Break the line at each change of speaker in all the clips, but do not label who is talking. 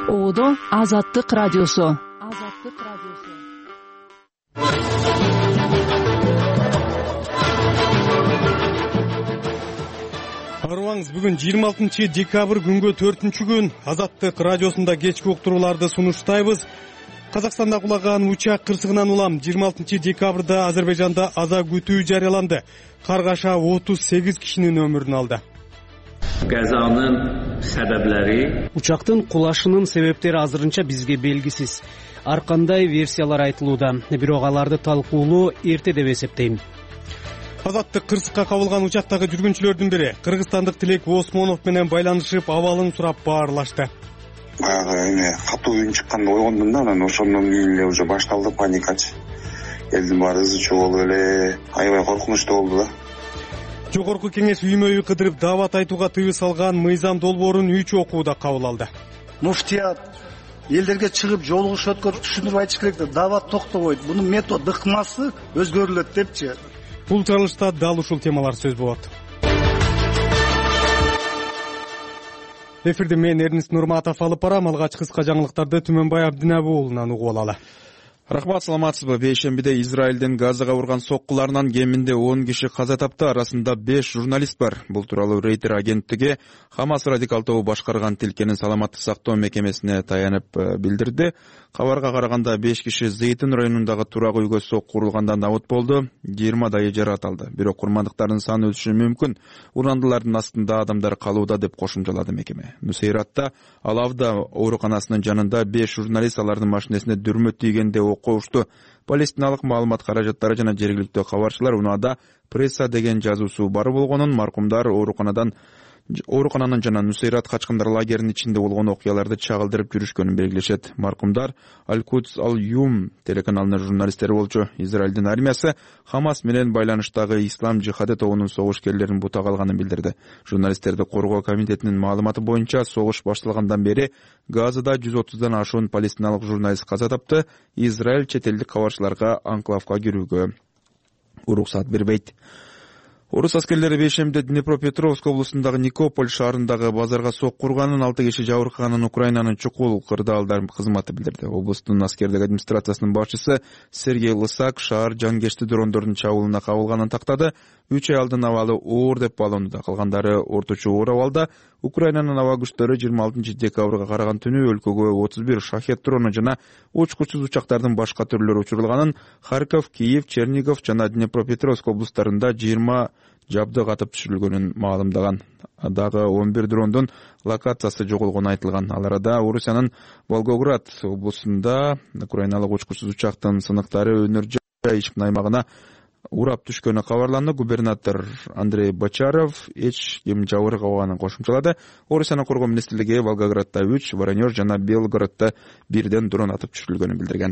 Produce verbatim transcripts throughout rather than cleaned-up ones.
Оодо Азаттык радиосу. Азаттык радиосу.
Арыбаңыз, бүгүн жыйырма алтынчы декабрь күнгө төртүнчү күн Азаттык радиосунда кечки уктурууларды сунуштайбыз. Казакстанда кулаган учак кырсыгынан улам жыйырма алтынчы декабрда Азербайжанда аза күтүү жарыяланды. Каргаша отуз сегиз кишинин өмүрүн алды.
Казанын себептери
Учактын кулашынын себептери азырынча бизге белгисиз. Ар кандай версиялар айтылууда, бирок аларды талкуулоо эрте деп эсептейм.
Азаттык кырсыкка кабылган учактагы жүргүнчүлөрдүн бири кыргызстандык Тилек Осмонов менен байланышып, абалын сурап баарлашты.
Баягы эме катуу үн чыкканда ойгондум да, анан ошондон кийин эле уже башталды паникачы. Элдин баары ызы чуу болуп эле аябай коркунучтуу болду да.
Жогорку кеңеш үймө үй кыдырып даават айтууга тыюу салган Мыйзам Долбоорун үч окууда кабыл алды.
Муфтият элдерге чыгып жолугуш өткөрүп түшүндүрүп айтыш керек да, даават токтобойт. Бунун метод ыкмасы өзгөрүлөт депчи.
Бул чыгарылышта дал ушул темалар сөз болот. Эфирде мен Эрнист Нурматов алып барам. Алгач кыска жаңылыктарды Түмөнбай Абдинабы уулунан угуп алалы.
Рахмат, саламатсызбы? Бейшембиде Израилдин Газага урган соккуларынан кеминде он киши каза тапты, арасында беш журналист бар. Бул тууралуу Рейтер агенттиги Хамас радикал тобу башкарган тилкенин саламаттык сактоо мекемесине таянып билдирди. Кабарга караганда беш киши Зейтин районундагы турак үйгө сокку урулганда набыт болду, жыйырмадайы жаракат алды. Бирок курмандыктардын саны өсүшү мүмкүн. Урандылардын астында адамдар калууда деп кошумчалады мекеме. Нусейратта Алавда ооруканасынын жанында беш журналист алардын машинесине дүрмө тийгенде окушту. Палестиналык маалымат каражаттары жана жергиликтүү кабарчылар унаада пресса деген жазуусу бар болгонун, маркумдар ооруканадан оорукананын жана Нусейрат качкындар лагеринин ичинде болгон окуяларды чагылдырып жүрүшкөнүн белгилешет. Маркумдар Аль-Кудс Ал-Юм телеканалынын журналисттери болчу. Израилдин армиясы Хамас менен байланыштагы Ислам жихады тобунун согушкерлерин бутак алганын билдирди. Журналисттерди коргоо комитетинин маалыматы боюнча согуш башталгандан бери Газада жүз отуздан ашуун палестиналык журналист каза тапты. Израиль чет элдик кабарчыларга анклавга кирүүгө уруксат бербейт. Орус аскерлери бейшембиде Днепропетровск облусундагы Никополь шаарындагы базарга сокку урганын, алты киши жабыркаганын Украинанын чукул кырдаалдар кызматы билдирди. Облустун аскердик администрациясынын башчысы Сергей Лысак шаар жангечти дрондордун чабуулуна кабылганын тактады. үч аялдын абалы оор деп бааланууда, калгандары орточо оор абалда. Украинанын аба күчтөрү жыйырма алтынчы декабрга караган түнү өлкөгө отуз бир шахет дрону жана учкучсуз учактардын башка түрлөрү учурулганын, Харьков, Киев, Чернигов жана Днепропетровск облустарында жыйырма жабдык атып түшүрүлгөнүн маалымдаган. Дагы он бир дрондун локациясы жоголгону айтылган. Ал арада Орусиянын Волгоград облусунда украиналык учкучсуз учактын сыныктары өнөр жай ишкин аймагына урап түшкөнү кабарланды. Губернатор Андрей Бочаров эч ким жабыркабаганын кошумчалады. Орусиянын коргоо министрлиги Волгоградда үч, Воронеж жана Белгороддо бирден дрон атып түшүрүлгөнүн билдирген.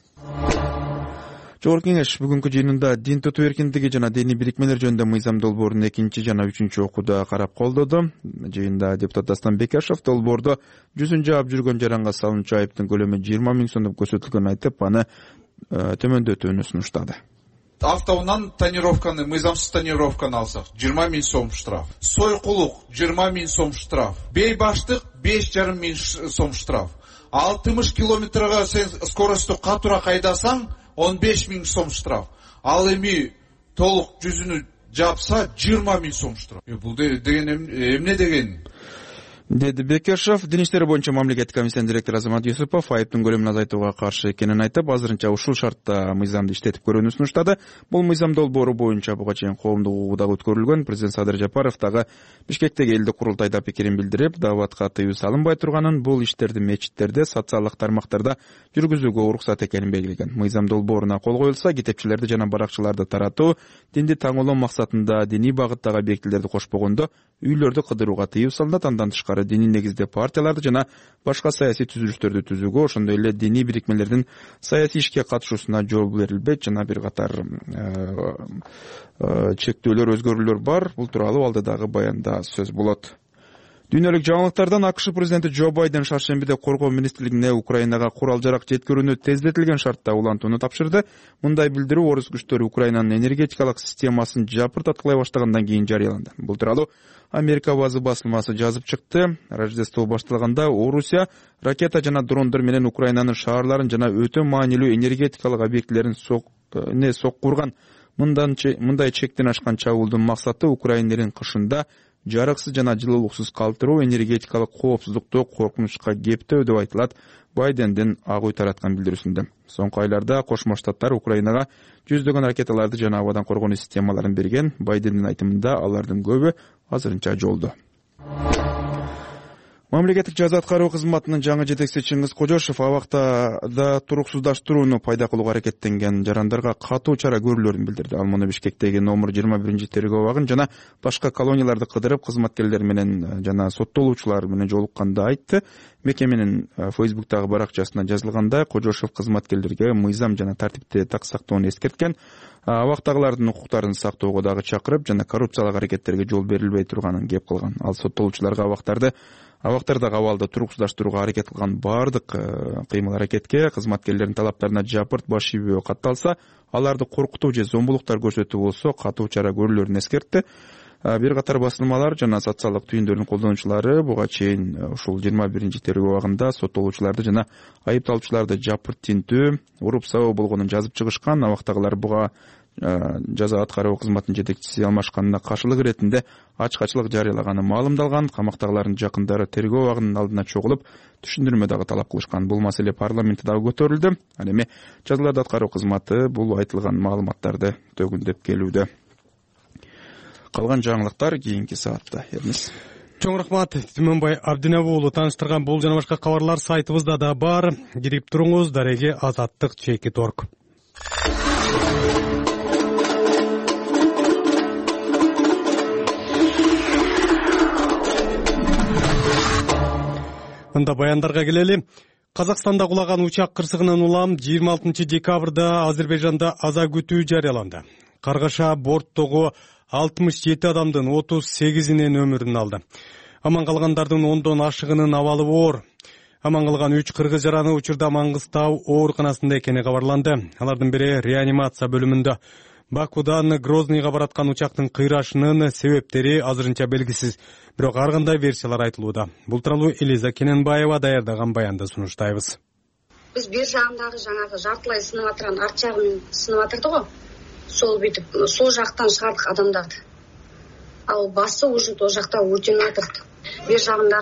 Жогорку кеңеш бүгүнкү жыйынында дин тутуу эркиндиги жана диний бирикмелер жөнүндө Мыйзам Долбоорун экинчи жана үчүнчү окууда карап колдоду. Жыйында депутат Дастан Бекешев долбоордо жүзүн жаап жүргөн жаранга салынчу айыптын көлөмү жыйырма миң сом деп көрсөтүлгөнүн айтып, аны төмөндөтүүнү сунуштады.
Автоунан тонировканы, мыйзамсыз тонировканы алсак, жыйырма миң сом штраф. Сойкулук, жыйырма миң сом штраф. Бейбаштык, беш жарым миң сом штраф. алтымыш километрга сен скоросту катуура кайдасаң, он беш миң сом штраф. Ал эми толук жүзүнү жапса, жыйырма миң сом штраф. Бул деген эмне деген?
Деди Бекешев. Дин иштери боюнча мамлекеттик комиссиянын директору Азамат Юсупов айыптын көлөмүн азайтууга каршы экенин айтып, азырынча ушул шартта мыйзамды иштетип көрүүнү сунуштады. Бул мыйзам долбоору боюнча буга чейин коомдук угууда өткөрүлгөн. Президент Садыр Жапаров дагы Бишкектеги элдик курултайда пикирин билдирип, дааватка тыюу салынбай турганын, бул иштерди мечиттерде, социалдык тармактарда жүргүзүүгө уруксат экенин белгилеген. Мыйзам долбооруна кол коюлса, китепчилерди жана баракчыларды таратуу, динди таңоолоо максатында диний багыттагы объектилерди кошпогондо үйлөрдү кыдырууга тыюу салынат. Андан тышкары диний негизде партияларды жана башка саясий түзүлүштөрдү түзүүгө, ошондой эле диний бирикмелердин саясий ишке катышуусуна жол берилбейт жана бир катар чектөөлөр, өзгөрүүлөр бар. Бул тууралуу алдыдагы баянда сөз болот. Дүйнөлүк жаңылыктардан АКШ президенти Джо Байден шаршембиде коргоо министрлигине Украинага курал жарак жеткирүүнү тездетилген шартта улантууну тапшырды. Мындай билдирүү орус күчтөрү Украинанын энергетикалык системасын жапыртаткылай баштагандан кийин жарыяланды. Бул тууралуу Америка базы басылмасы жазып чыкты. Рождество башталганда Орусия ракета жана дрондор менен Украинанын шаарларын жана өтө маанилүү энергетикалык объектилерин соккурган. Мындай чектен ашкан чабуулдун максаты Украинанын кышында жарыксыз жана жылуулуксуз калтыруу, энергетикалык коопсуздукту коркунучка кептөө деп айтылат Байдендин ак үй тараткан билдирүүсүндө. Соңку айларда Кошмо Штаттар Украинага жүздөгөн ракеталарды жана абадан коргонуу системаларын берген. Байдендин айтымында алардын көбү азырынча жолдо. Мамлекеттик жаза аткаруу кызматынын жаңы жетекчиси Чыңгыз Кожошов абакта туруксуздаштырууну пайда кылууга аракеттенген жарандарга катуу чара көрүлөрүн билдирди. Ал муну Бишкектеги номер жыйырма биринчи тергөө абагын жана башка колонияларды кыдырып, кызматкерлер менен жана соттолуучулар менен жолукканда айтты. Мекеменин Фейсбуктагы баракчасына жазылганда Кожошов кызматкерлерге мыйзам жана тартипти так сактоону эскерткен. Абактагылардын укуктарын сактоого дагы чакырып, жана коррупциялык аракеттерге жол берилбей турганын кеп кылган. Ал соттолуучуларга абактарды Абактардагы абалды туруксудаштырууга аракет кылган бардык кыймыл аракетке кызматкерлердин талаптарына жапырт баш ийбөө катталса, аларды коркутуу же зомбулуктар көрсөтүү болсо катуу чара көрүлөрүн эскертти. Бир катар басылмалар жана социалдык түйүндөрдүн колдонуучулары буга чейин ушул жыйырма биринчи тергөө абагында соттолуучуларды жана айыпталуучуларды жапырт тинтүү, уруп сабоо болгонун жазып чыгышкан. Абактагылар буга жаза аткаруу кызматынын жетекчиси алмашканына каршылык иретинде ачкачылык жарыялаганы маалымдалган. Камактагылардын жакындары тергөө абагынын алдына чогулуп түшүндүрмө дагы талап кылышкан. Бул маселе парламентте дагы көтөрүлдү. Ал эми жазаларды аткаруу кызматы бул айтылган маалыматтарды төгүндөп келүүдө. Калган жаңылыктар кийинки саатта. Эрнис.
Чоң рахмат. Түмөнбай Абдинабы уулу тааныштырган бул жана башка кабарлар сайтыбызда да бар. Кирип туруңуз. Дареги Азаттык чекит точка орг. Мында баяндарга келели. Казакстанда кулаган учак кырсыгынан улам жыйырма алтынчы декабрда Азербайжанда аза күтүү жарыяланды. Каргаша борттогу алтымыш жети адамдын отуз сегизинин өмүрүн алды. Аман калгандардын ондон ашыгынын абалы оор. Аман калган үч кыргыз жараны учурда Маңгыстау ооруканасында экени кабарланды. Алардын бири реанимация бөлүмүндө. Бакудан Грозныйга бараткан учактын кыйрашынын себептери азырынча белгисиз. Бирок ар кандай версиялар айтылууда. Бул тууралуу Элиза Кененбаева даярдаган баянды сунуштайбыз.
Биз бир жагындагы жанагы жартылай сынып атырган арт жагын сынып атырды го. Сол бүтүп, сол жактан чыгардык адамдарды. Ал басы уже то жакта өртөнүп атырды. Бир жагында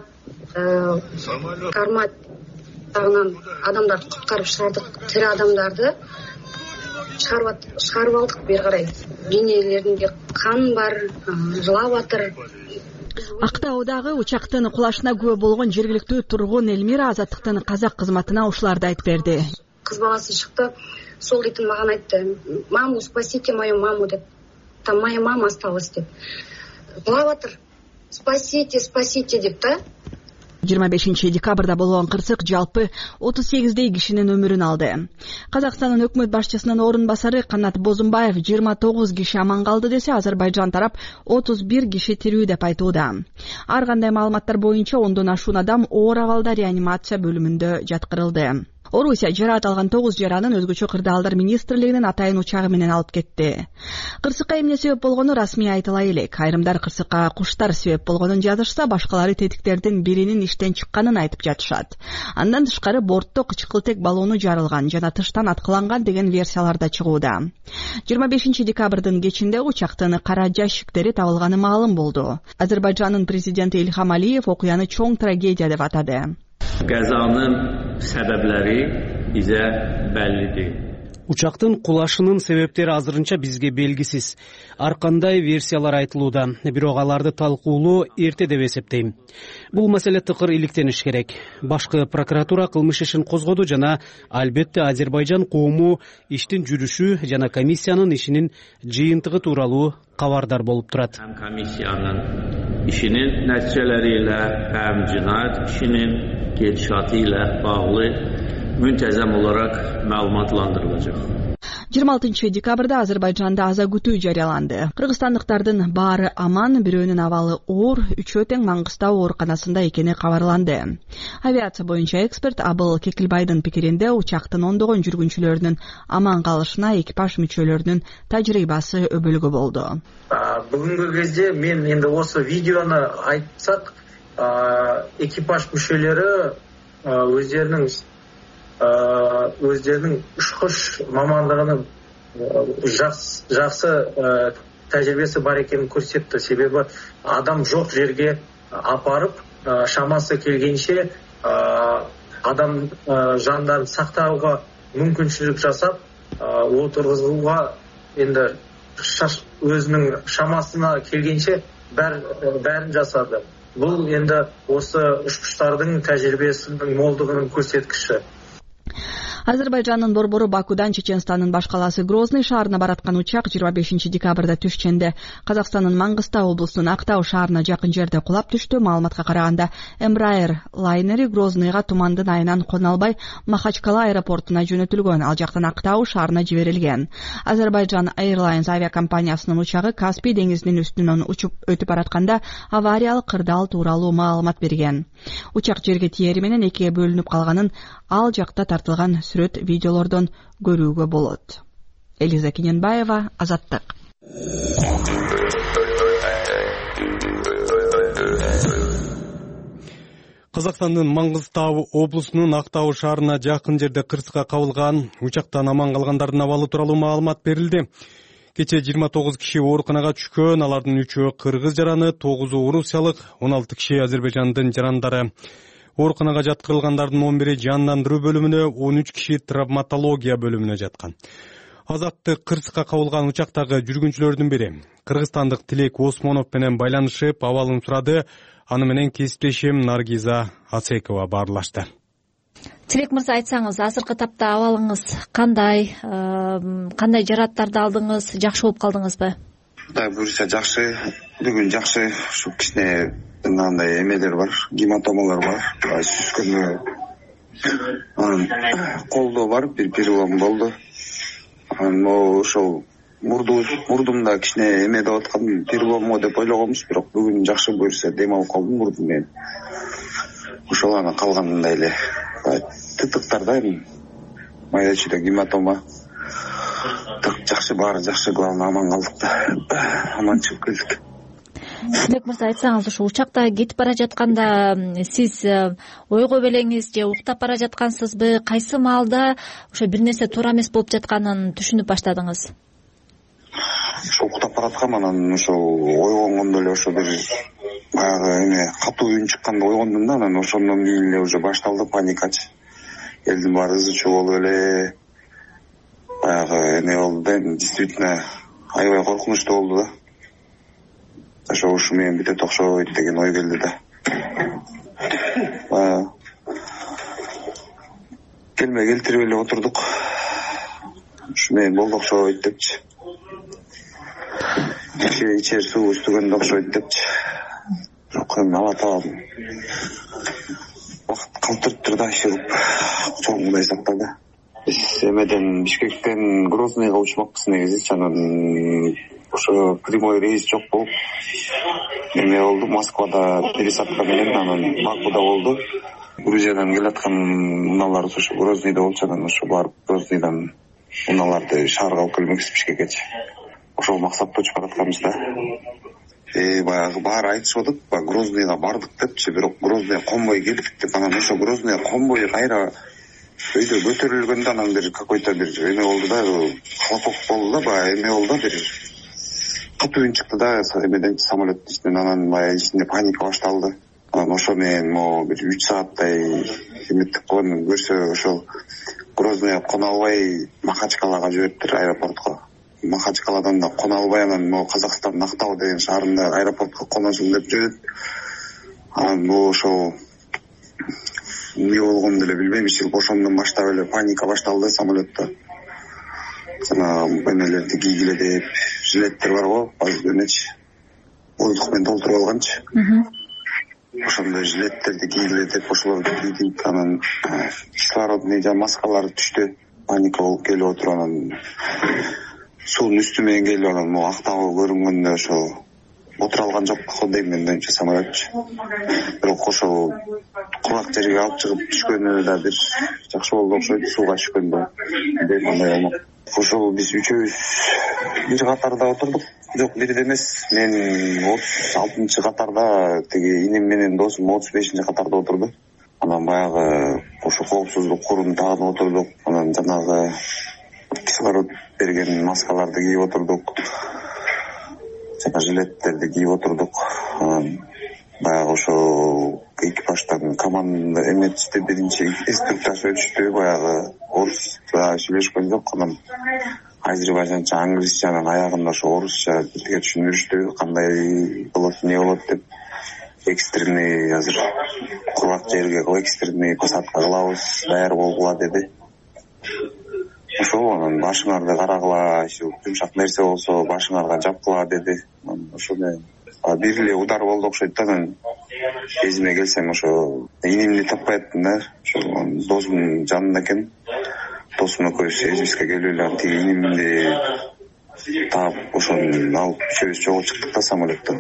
кармат тагынан адамдарды куткарып чыгардык. Тирүү адамдарды чыгарып чыгарып алдык. Бери карай денелеринде кан бар, жылап атыр.
Актаудагы учактын кулашына күбө болгон жергиликтүү тургун Элмира Азаттыктын казак кызматына ушуларды айтып берди.
Кыз баласы чыкты. Сол дейтин маған айтты, маму, спасите мою маму деп. Там моя мама осталась деп. Жылаватыр, спасите, спасите деп та.
жыйырма бешинчи декабрда болгон кырсык жалпы отуз сегиздей кишинин өмүрүн алды. Казакстандын өкмөт башчысынын орун басары Канат Бозумбаев жыйырма тогуз киши аман калды десе, Азербайжан тарап отуз бир киши тирүү деп айтууда. Ар кандай маалыматтар боюнча ондон ашуун адам оор абалда реанимация бөлүмүндө жаткырылды. Орусия жараат алган тогуз жаранын өзгөчө кырдаалдар министрлигинин атайын учагы менен алып кетти. Кырсыкка эмне себеп болгону расмий айтыла элек. Айрымдар кырсыкка куштар себеп болгонун жазышса, башкалары тетиктердин биринин иштен чыкканын айтып жатышат. Андан тышкары бортто кычкылтек баллону жарылган жана тыштан аткыланган деген версиялар да чыгууда. жыйырма бешинчи декабрдын кечинде учактын кара жашиктери табылганы маалым болду. Азербайжандын президенти Ильхам Алиев окуяны чоң трагедия деп атады.
Qəzanın səbəbləri bizə bəllidir.
Учактын кулашынын себептери азырынча бизге белгисиз. Ар кандай версиялар айтылууда, бирок аларды талкуулоо эрте деп эсептейм. Бул маселе тыкыр иликтениш керек. Башкы прокуратура кылмыш ишин козгоду жана албетте Азербайжан коому иштин жүрүшү жана комиссиянын ишинин жыйынтыгы тууралуу кабардар болуп турат.
Комиссиянын ишинин нәтижелери ile hem cinayet işinin gedişatı ile bağlı müntəzəm olaraq məlumatlandırılacaq.
жыйырма алтынчы декабрда Азербайжанда аза күтүү жарыяланды. Кыргызстандыктардын баары аман, бирөөнүн абалы оор, үчөө тең Маңгыстау ооруканасында экени кабарланды. Авиация боюнча эксперт Абыл Кекилбайдын пикиринде учактын ондогон жүргүнчүлөрүнүн аман калышына экипаж мүчөлөрүнүн тажрыйбасы өбөлгө болду.
Бүгүнкү кезде мен енді осы видеоны айтсак, экипаж мүчөлөрү өздерінің өздерінің ұшқыш мамандығының жақсы тәжірибесі бар екенін көрсетті. Себебі адам жоқ жерге апарып, шамасы келгенше адам жандарын сақтауға мүмкіншілік жасап, отырғызуға енді өзінің шамасына келгенше бәрін жасады. Бұл енді осы ұшқыштардың тәжірибесінің молдығының көрсеткіші.
Азербайжандын борбору Бакудан Чеченстандын баш калаасы Грозный шаарына бараткан учак жыйырма бешинчи декабрда түшкөндө Казакстандын Маңгыстау облусунун Актау шаарына жакын жерде кулап түштү. Маалыматка караганда, Embraer лайнери Грознойго тумандын айынан кона албай Махачкала аэропортуна жөнөтүлгөн, ал жактан Актау шаарына жиберилген. Азербайджан Airlines авиакомпаниясынын учагы Каспий деңизинин үстүнөн учуп өтүп баратканда авариялык кырдаал тууралуу маалымат берген. Учак жерге тиери менен экиге бөлүнүп калганын ал жакта тартылган сүрөт видеолордон көрүүгө болот. Элиза Кененбаева, Азаттык.
Казакстандын Маңгыстау облусунун Актау шаарына жакын жерде кырсыкка кабылган учактан аман калгандардын абалы тууралуу маалымат берилди. Кечээ жыйырма тогуз киши ооруканага түшкөн, алардын үчөө кыргыз жараны, тогузу орусиялык, он алты киши Азербайжандын жарандары. Ооруканага жаткырылгандардын он бири жандандыруу бөлүмүнө, он үч киши травматология бөлүмүнө жаткан. Азаттык кырсыкка кабылган учактагы жүргүнчүлөрдүн бири кыргызстандык Тилек Осмонов менен байланышып, абалын сурады. Аны менен кесиптешим Наргиза Асекова баарлашты.
Тилек мырза, айтсаңыз, азыркы тапта абалыңыз кандай, кандай жараттарды алдыңыз, жакшы болуп калдыңызбы?
Кудай буюрса жакшы, бүгүн жакшы. Ушу кичине мындай эмелер бар, гематомалар бар, сүзгөндө колдо бар, бир перелом болду. Анан ошол мурдумда кичине эме деп аткан, перелому деп ойлогонбуз, бирок бүгүн жакшы буюрса дем алып калдым мурдум менен. Ошол аны калгандай эле тытыктарда эми майда чүйдө гематома. Жакшы, баары жакшы, главное аман калдык да. Аман чыгып келдик.
Тилек мырза, айтсаңыз, ушу учакта кетип бара жатканда сиз ойго белеңиз же уктап бара жаткансызбы? Кайсы маалда ошо бир нерсе туура эмес болуп жатканын түшүнүп баштадыңыз?
Ошо уктап бараткам, анан ошо ойгонгондо эле ошо бир баягы эме катуу үн чыкканда ойгондум да, анан ошондон кийин эле уже башталды паникачы. Элдин баары ызы чуу болуп эле баягы эме болду да, действительно аябай коркунучтуу болду да. Ошо ушу менен бүтөт окшойт деген ой келди да. Келме келтирип эле отурдук. Ушу менен болду окшойт депчи. Ичер суу үстүгөндө окшойт депчи. Жок, эми ала табам. Убакыт калтырып тур да, иши кылып чоңдай сактар да. Биз эмеден Бишкектен Грознойго учмакпыз негизи, анан ошо прямой рейс жок болуп эме болду, Москвада пересадка менен, анан Бакуда болду. Грузиядан келаткан унаалар ошо Грознойдо болчу, анан ошо барып Грознойдон унааларды шаарга алып келмекчи, Бишкекке. Ошол максатта учуп баратканбыз да. Э, баягы баары айтышып атат, баягы Грознойго бардык депчи, бирок Грознойго конвой келдик деп, анан ошо Грознойго конвой кайра өйдө көтөрүлгөндө анан бир какой-то бир эме болду да, хлопок болду да, баягы эме болду да, бир катуу үн чыкты да, эмеден самолеттин ичинен, анан баягы ичинде паника башталды. Анан ошо менен могу бир үч сааттай эметтик койгондон көрсө, ошол Грознойго кона албай Махачкалага жибериптир, аэропортко. Махачкаладан да кона албай, анан могу Казакстандын Актау деген шаарында аэропортко коносун деп жүрөт. Анан бул ошол эмне болгонун деле билбейм, иши ошондон баштап эле паника башталды самолетто. Жана эмелерди кийгиле деп, жилеттер бар го, эмечи, воздух менен толтуруп алганчы. Ошондой жилеттерди кийгиле деп ошолорду кийдик, анан кислородный жана маскалар түштү. паника болуп келип отуруп анан суунун үстү менен келип анан могу актабы көрүнгөндө ошо отура алган жок го дейм мен оюмча самолетчу. Бирок ошол кургак жерге алып чыгып түшкөнү да бир жакшы болду окшойт, сууга түшкөндө дейм, андай болмок. Ошол биз үчөөбүз бир катарда отурдук. Жок, бирде эмес. Мен отуз алтынчы катарда, тиги инем менен досум отуз бешинчи катарда отурду. Анан баягы ошо коопсуздук курун тагынып отурдук. Анан жанагы кислород берген маскаларды кийип отурдук. Жана жилеттерди кийип отурдук. Анан баягы ошо экипаждан команда эметишти, биринчи инструктаж өтүштү. Баягы орусча сүйлөшкөн жок, анан азербайжанча, англисче, анан аягында ошо орусча бизге түшүндүрүштү, кандай болот, эмне болот деп. Экстренный азыр кургак жерге экстренный посадка кылабыз, даяр болгула деди. Ошол анан башыңарды карагыла, жумшак нерсе болсо башыңарга жапкыла деди. Ошо менен бир эле удар болду окшойт да. Анан эзиме келсем ошо инимди таппай аттым да. Ошо досумдун жанында экен. Досум экөөбүз эзибизге келип эле тиги инимди таап ошону алып үчөөбүз жолго чыктык да самолеттен.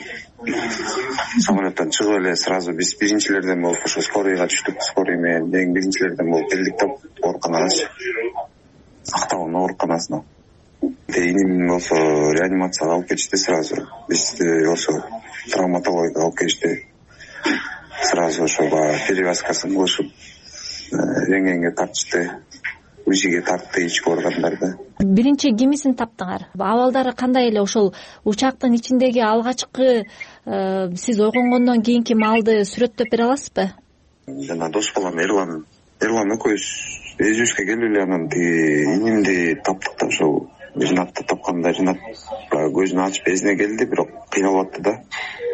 Самолеттен чыгып эле сразу биз биринчилерден болуп ошо скорыйга түштүк. Скорый менен эң биринчилерден болуп келдик да ооруканагачы. Актабынын ооруканасына. Иним болсо реанимацияга алып кетишти сразу. Бизди болсо травматологияга алып келишти. Сразу ошо перевязкасын кылышып, рентгенге тартышты. Узиге тартты ички органдарды.
Биринчи кимисин таптыңар? Абалдары кандай эле? Ошол учактын ичиндеги алгачкы сиз ойгонгондон кийинки маалды сүрөттөп бере аласызбы?
Жана дос балам Эрлан, Эрлан экөөбүз эзибизге келип эле анан тиги инимди таптык да. Ошол Ринатты тапканда Ринат көзүн ачып эсине келди, бирок кыйналып атты да.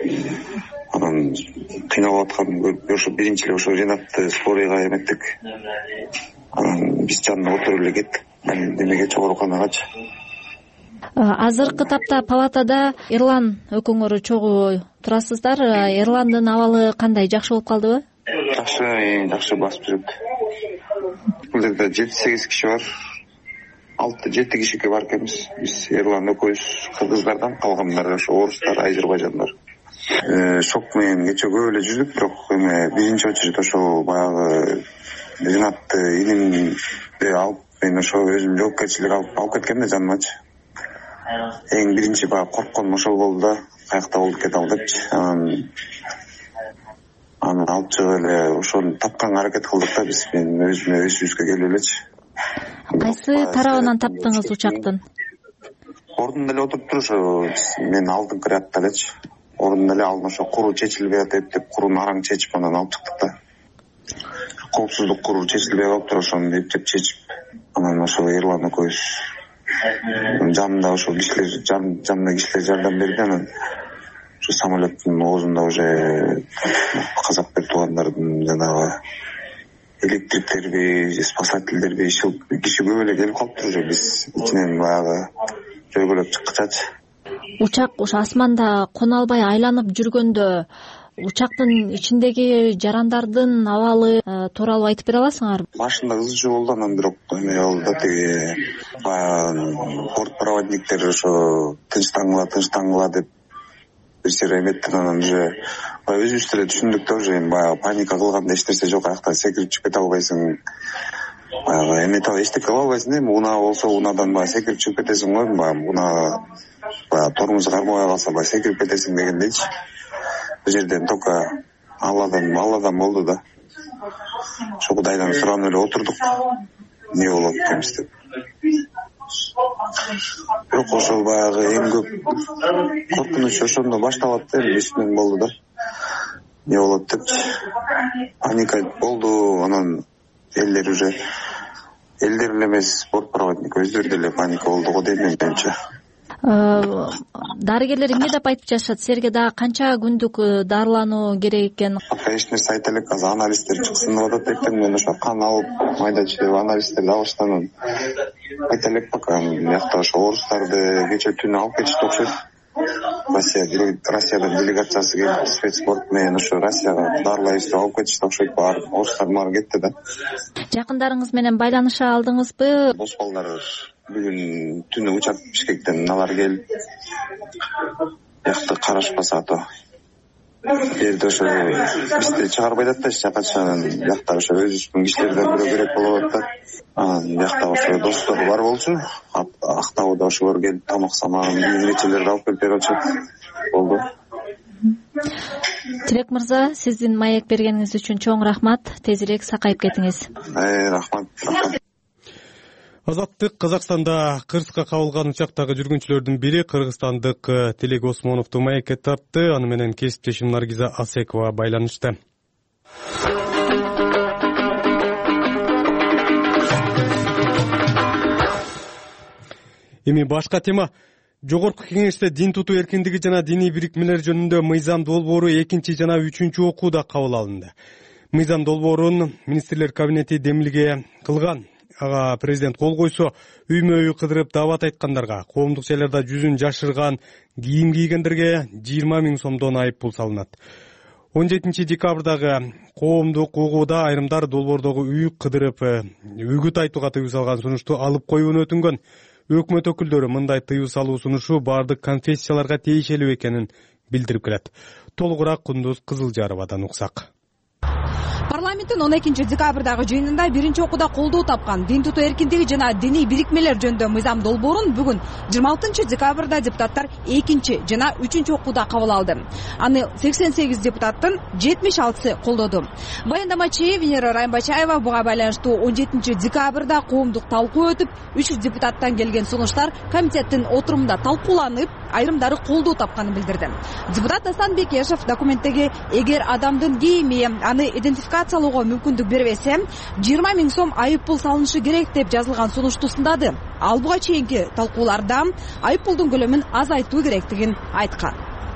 Анан кыйналып атканын көрүп ошо биринчи эле ошо Ринатты скорыйга эметтик. Анан биз жанына отуруп эле кеттик. Демеге ооруканагачы.
Азыркы тапта палатада Эрлан экөөңөр чогуу турасыздар. Эрландын абалы кандай, жакшы болуп калдыбы?
Жакшы, жакшы басып жүрөт. Бул жерде жети сегиз киши бар. алты жети кишиге бар экенбиз. Биз Эрлан экөөбүз кыргыздардан, калгандары ошо орустар, азербайжандар. Шок менен кече көп эле жүрдүк, бирок эме биринчи очередь ошол баягы Ринатты инимди алып, мен ошо өзүм жоопкерчилик алып алып кеткем да жанымачы. Эң биринчи баягы коркконум ошол болду да, каякта болуп кете ал депчи. Анан аны алып чыгып эле ошону тапканга аракет кылдык да биз, мен өзүмө өзүбүзгө келип элечи.
Кайсы тарабынан таптыңыз учактын?
Ордунда эле отуруп туруп ошо мен алдыңкы рядда элечи. Ордунда эле алдын ошо куру чечилбей атып деп куруну араң чечип анан алып чыктык да. Коопсуздук куру чечилбей калыптыр, ошону эптеп чечип анан ошо Эрлан экөөбүз жанында ошо кишилер жанында кишилер жардам берди. Анан ошо самолеттин оозунда уже казак бир туугандардын жанагы электриктерби, спасательдерби киши көп эле келип калыптыр. Уже биз ичинен баягы жойгөлөп чыккычачы.
Учак ошо асманда коно албай айланып жүргөндө учактын ичиндеги жарандардын абалы тууралуу айтып бере аласыңарбы?
Башында кызуу жуу болду, анан бирок эме болду да, тиги баягы бортпроводниктер ошо тынчтангыла, тынчтангыла деп бир сыйра эметти. Анан уже өзүбүз деле түшүндүк да, уже баягы паника кылганда эч нерсе жок, аякта секирип чыгып кете албайсың. Баягы эмете албайсың, эчтеке кыла албайсың. Эми унаа болсо унадан баягы секирип чыгып кетесиң го, баягы унаа баягы тормозу кармабай калса баягы секирип кетесиң дегендейчи. Бул жерден только Алладан, Алладан болду да. Ошо Кудайдан суранып эле отурдук. Эмне болот экенбиз деп. Бирок ошол баягы эң көп коркунуч ошондо башталат да, үстүнөн болду да. Эмне болот депчи. Паника болду, анан элдер уже элдер эле эмес, бортпроводник өздөрү деле паника болду го дейм менимче.
Дарыгерлер эмне деп айтып жатышат? Силерге дагы канча күндүк дарылануу керек экен?
Эч нерсе айта элек, азыр анализдер чыксын деп атат экен. Мен ошо кан алып, майда чыйып анализдерди алыштан айта элек, пока биякта ошо орустарды кече түнү алып кетишти окшойт. Россия Россиядан делегациясы келип спецспорт менен ошо Россияга дарылайбыз деп алып кетишти окшойт. Баары орустардын баары кетти да.
Жакындарыңыз менен байланыша алдыңызбы?
Дос балдар бүгүн түнү учак Бишкектен алар келип жакты карашпаса то жерде ошо бизди чыгарбай атат да, эч жака чыган жакта ошо өзүбүздүн кишилерден бирөө керек болуп атат. Анан биякта ошо достор бар болчу. Актауда ошолор келип тамак самагын нечелерди алып келип берип атышат. Болду.
Тилек мырза, сиздин маек бергениңиз үчүн чоң рахмат. Тезирээк сакайып кетиңиз.
Э, рахмат.
Азаттык Казакстанда кырска кабылган учактагы жүргүнчүлөрдүн бири кыргызстандык Тилек Осмоновду маекке тартты. Аны менен кесиптешим Наргиза Асекова байланышты. Эми башка тема. Жогорку Кеңеште дин тутуу эркиндиги жана диний бирикмелер жөнүндө мыйзам долбоору экинчи жана үчүнчү окууда кабыл алынды. Мыйзам долбоорун министрлер кабинети демилге кылган. Ага президент кол койсо, үймө-үй кыдырып даават айткандарга, коомдук жайларда жүзүн жашырган кийим кийгендерге жыйырма миң сомдон айып пул салынат. он жетинчи декабрдагы коомдук угууда айрымдар долбоордогу үй кыдырып үгүт айтууга тыюу салган сунушту алып коюуну өтүнгөн. Өкмөт өкүлдөрү мындай тыюу салуу сунушу бардык конфессияларга тиешелүү экенин билдирип келет. Толугураак Кундуз Кызылжаровадан уксак.
Парламенттин он экинчи декабрдагы жыйынында биринчи окууда колдоо тапкан дин тутуу эркиндиги жана диний бирикмелер жөнүндө мыйзам долбоорун бүгүн жыйырма алтынчы декабрда депутаттар экинчи жана үчүнчү окууда кабыл алды. Аны сексен сегиз депутаттын жетимиш алтысы колдоду. Баяндамачы Венера Раймбачаева буга байланыштуу он жетинчи декабрда коомдук талкуу өтүп, үч депутаттан келген сунуштар комитеттин отурумунда талкууланып, айрымдары колдоо тапканын билдирди. Депутат Асан Бекешев документтеги эгер адамдын кийими аны идентификациялоого мүмкүндүк бербесе, жыйырма миң сом айып пул салынышы керек деп жазылган сунушту сундады. Ал буга чейинки талкууларда айып пулдун көлөмүн азайтуу керектигин айткан.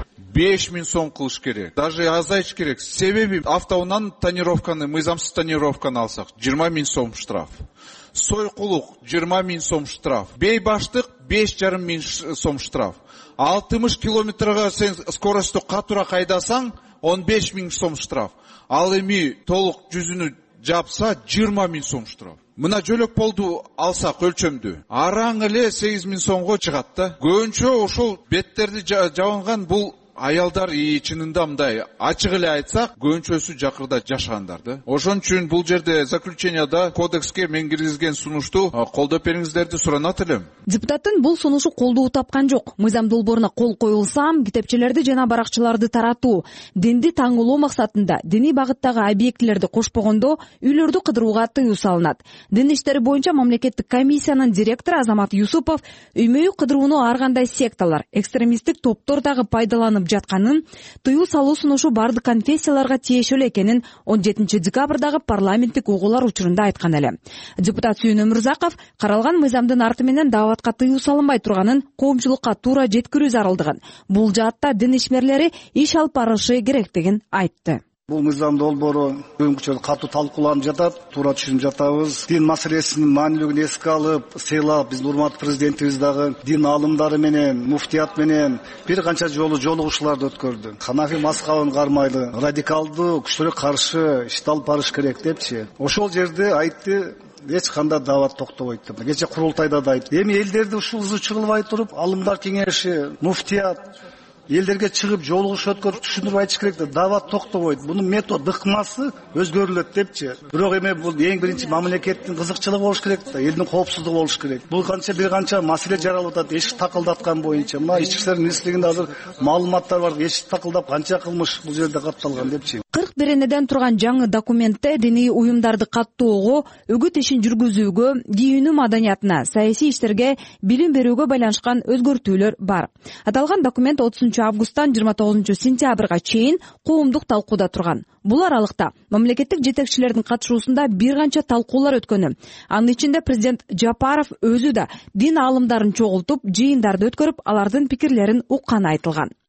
беш миң сом кылыш керек. Даже азайтыш керек. Себеби автоунан тонировканы, мыйзамсыз тонировканы алсак, жыйырма миң сом штраф. Сойкулук жыйырма миң сом штраф. Бейбаштык беш жарым миң сом штраф. алтымыш километрга сен скоросту катуураак айдасаң, он беш миң сом штраф. Ал эми толук жүзүнү жапса жыйырма миң сом штраф. Мына жөлөк болду алсак өлчөмдү. Араң эле сегиз миң сомго чыгат да. Көбүнчө ошол беттерди жабынган бул аялдар и чынында мындай ачык эле айтсак, көбүнчөсү жакырда жашагандар да. Ошон үчүн бул жерде заключенияда кодекске мен киргизген сунушту колдоп бериңиздерди суранат элем.
Депутаттын бул сунушу колдоо тапкан жок. Мыйзам долбооруна кол коюлса, китепчелерди жана баракчаларды таратуу, динди таңылоо максатында диний багыттагы объектилерди кошпогондо үйлөрдү кыдырууга тыюу салынат. Дин иштери боюнча мамлекеттик комиссиянын директору Азамат Юсупов үймө-үй кыдырууну ар кандай секталар, экстремисттик топтор дагы пайдаланып жатканын, тыюу салуу сунушу бардык конфессияларга тиешелүү экенин он жетинчи декабрдагы парламенттик угуулар учурунда айткан эле. Депутат Сүйүн Өмүрзаков каралган мыйзамдын арты менен дааватка тыюу салынбай турганын коомчулукка туура жеткирүү зарылдыгын, бул жаатта дин ишмерлери иш алып барышы керектигин айтты.
Бул мыйзам долбоору көбүнчө катуу талкууланып жатат, туура түшүнүп жатабыз. Дин маселесинин маанилүүлүгүн эске алып, сыйлап, биздин урматтуу президентибиз дагы дин аалымдары менен, муфтият менен бир канча жолу жолугушууларды өткөрдү. Ханафи мазхабын кармайлы, радикалдуу күчтөргө каршы иш алып барыш керек депчи. Ошол жерде айтты, эч кандай даават токтобойт деп. Кече курултайда да айтты. Эми элдерди ушул ызы кылбай туруп, алымдар кеңеши, муфтият элдерге чыгып жолугуш өткөрүп түшүндүрүп айтыш керек да, даават токтобойт. Бунун метод ыкмасы өзгөрүлөт депчи. Бирок эми бул эң биринчи мамлекеттин кызыкчылыгы болуш керек да, элдин коопсуздугу болуш керек. Бул канча бир канча маселе жаралып атат, эшик такылдаткан боюнча. Мына ички иштер министрлигинде азыр маалыматтар бар, эшик такылдап канча кылмыш бул жерде катталган депчи.
кырк бир энеден турган жаңы документте диний уюмдарды каттоого, үгүт ишин жүргүзүүгө, кийинүү маданиятына, саясий иштерге, билим берүүгө байланышкан өзгөртүүлөр бар. Аталган документ отузунчу августтан жыйырма тогузунчу сентябрга чейин коомдук талкууда турган. Бул аралыкта мамлекеттик жетекчилердин катышуусунда бир канча талкуулар өткөнү. Анын ичинде президент Жапаров өзү да дин аалымдарын чогултуп, жыйындарды өткөрүп, алардын пикирлерин укканы айтылган.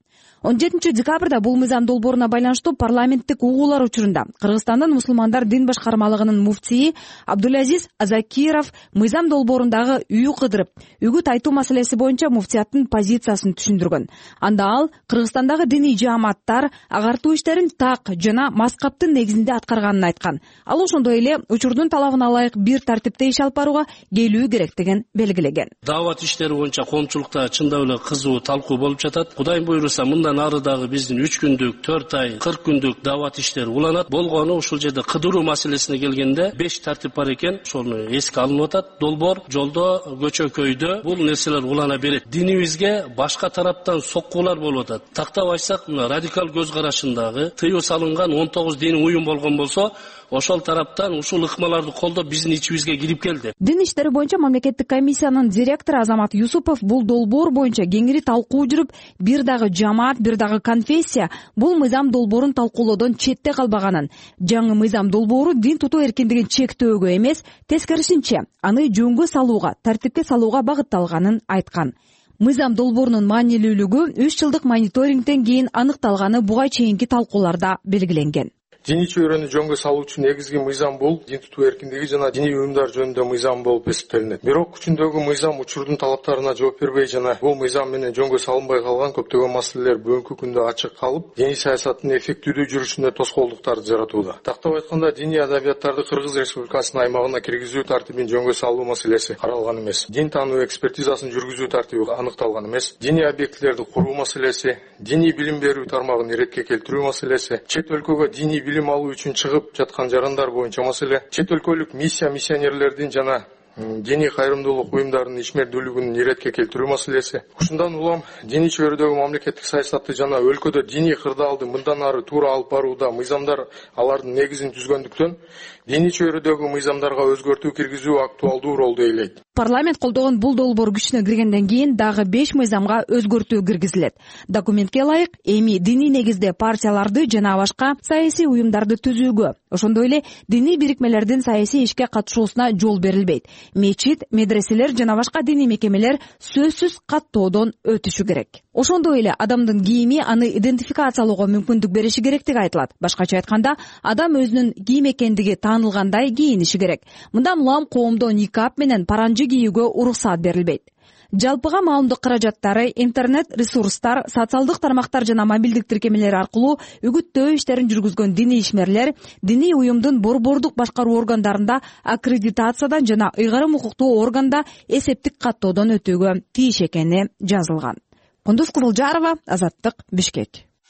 он жетинчи декабрда бул мыйзам долбооруна байланыштуу парламенттик угуулар учурунда Кыргызстандын мусулмандар дин башкармалыгынын муфтийи Абдулазиз Азакиров мыйзам долбоорундагы үй кыдырып, үгүт айтуу маселеси боюнча муфтияттын позициясын түшүндүргөн. Анда ал Кыргызстандагы диний жааматтар агартуу иштерин так жана маскаптын негизинде аткарганын айткан. Ал ошондой эле учурдун талабына ылайык бир тартипте иш алып барууга келүү керектигин белгилеген.
Даават иштери боюнча коомчулукта чындап эле кызуу талкуу болуп жатат. Кудайым буйруса мындан ары дагы биздин үч күндүк, төрт ай, кырк күндүк даават иштери уланат. Болгону ушул жерде кыдыруу маселесине келгенде беш тартип бар экен. Ошону эске алынып атат. Долбоор, жолдо, көчө көйдө бул нерселер улана берет. Динибизге башка тараптан соккуулар болуп атат. Тактап айтсак, мына радикал көз карашындагы тыюу салынган он тогуз диний уюм болгон болсо, ошол тараптан ушул ыкмаларды колдоп биздин ичибизге кирип келди.
Дин иштери боюнча мамлекеттик комиссиянын директору Азамат Юсупов бул долбоор боюнча кеңири талкуу жүрүп, бир дагы жамаат, бир дагы конфессия бул мыйзам долбоорун талкуулоодон четте калбаганын, жаңы мыйзам долбоору дин тутуу эркиндигин чектөөгө эмес, тескерисинче аны жөнгө салууга, тартипке салууга багытталганын айткан. Мыйзам долбоорунун маанилүүлүгү үч жылдык мониторингден кийин аныкталганы буга чейинки талкууларда белгиленген.
Диний чөйрөнү жөнгө салуучу негизги мыйзам бул дин тутуу эркиндиги жана диний уюмдар жөнүндө мыйзам болуп эсептелинет. Бирок күчүндөгү мыйзам учурдун талаптарына жооп бербей жана бул мыйзам менен жөнгө салынбай калган көптөгөн маселелер бүгүнкү күндө ачык калып, диний саясаттын эффективдүү жүрүшүнө тоскоолдуктарды жаратууда. Тактап айтканда, диний адабияттарды Кыргыз Республикасынын аймагына киргизүү тартибин жөнгө салуу маселеси каралган эмес. Дин таануу экспертизасын жүргүзүү тартиби аныкталган эмес. Диний объектилерди куруу маселеси, диний билим берүү тармагын иретке келтирүү маселеси, чет өлкөгө диний билим алуу үчүн чыгып жаткан жарандар боюнча маселе, чет өлкөлүк миссия миссионерлердин жана диний кайрымдуулук уюмдарынын ишмердүүлүгүн иретке келтирүү маселеси. Ушундан улам диний чөйрөдөгү мамлекеттик саясатты жана өлкөдө диний кырдаалды мындан ары туура алып барууда мыйзамдар алардын негизин түзгөндүктөн диний чөйрөдөгү мыйзамдарга өзгөртүү киргизүү актуалдуу ролду ээлейт.
Парламент колдогон бул долбоор күчүнө киргенден кийин дагы беш мыйзамга өзгөртүү киргизилет. Документке ылайык эми диний негизде партияларды жана башка саясий уюмдарды түзүүгө, ошондой эле диний бирикмелердин саясий ишке катышуусуна жол берилбейт. Мечит, медреселер жана башка диний мекемелер сөзсүз каттоодон өтүшү керек. Ошондой эле адамдын кийими аны идентификациялоого мүмкүндүк бериши керектиги айтылат. Башкача айтканда, адам өзүнүн кийим экендиги таанылгандай кийиниши керек. Мындан улам коомдо никап менен паранжы кийүүгө уруксаат берилбейт. Жалпыга маалымдык каражаттары, интернет ресурстар, социалдык тармактар жана мобилдик тиркемелер аркылуу үгүттөө иштерин жүргүзгөн диний ишмерлер диний уюмдун борбордук башкаруу органдарында аккредитациядан жана ыйгарым укуктуу органда эсептик каттоодон өтүүгө тийиш экени жазылган. Кундуз Кызылжарова, Азаттык, Бишкек.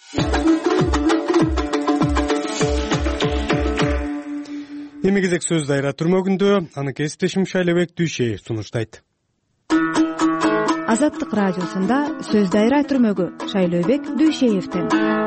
Эми кезек сөз дайра түрмөгүндө, аны кесиптешим Шайлебек Дүйшеев сунуштайт.
Азаттык радиосунда сөз дайра түрмөгү Шайлебек Дүйшеевден.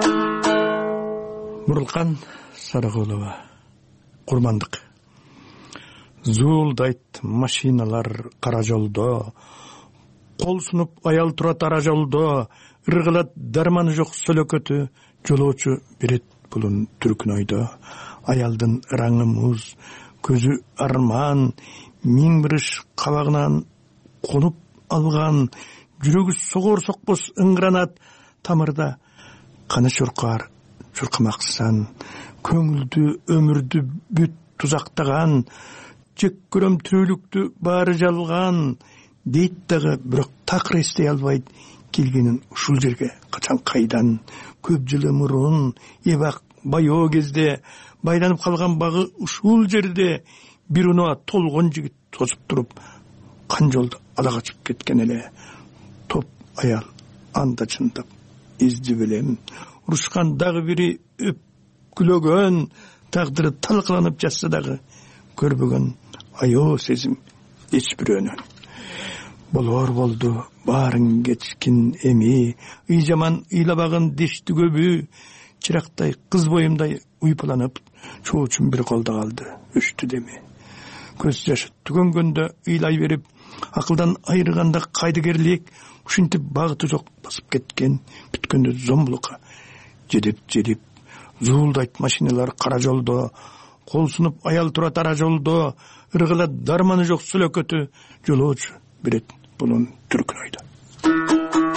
Мурулкан Сарыгулова, курмандык. Зуулдайт машиналар кара жолдо, кол сунуп аял турат ара жолдо, ыргылат дарманы жок сөлөкөтү, жолоочу берет булун түркүн ойдо. Аялдын ыраңы муз, көзү арман, миң бир иш кабагынан конуп алган, жүрөгү согор сокпос ыңгранат тамырда. Каны чуркар, чуркамаксан, көңүлдү өмүрдү бүт тузактаган, жек көрөм тирүүлүктү баары жалган, дейт дагы бирок такыр эстей албайт келгенин ушул жерге качан кайдан. Көп жылы мурун эбак байоо кезде байланып калган багы ушул жерде бир унаа толгон жигит тосуп туруп, кан жолду ала качып кеткен эле. Топ аял анда чындап изди белем, урушкан дагы бири өпкүлөгөн, тагдыры талкаланып жатса дагы көрбөгөн аял сезим эч бирөөнөн. Болор болду баарың кечкин эми, ый жаман ыйлабагын дешти көбү, чырактай кыз боюмдай уйпаланып, чоочун бир колдо калды, өчтү деми. Көз жашы түгөнгөндө ыйлай берип, акылдан айрыганда кайдыгерлик, ушинтип багыты жок басып кеткен, бүткөндө зомбулукка жедип жедип. Зуулдайт машиналар кара жолдо, кол сунуп аял турат ара жолдо, ыргылат дарманы жок сөлөкөтү, жолоочу берет булун түркүн ойдо.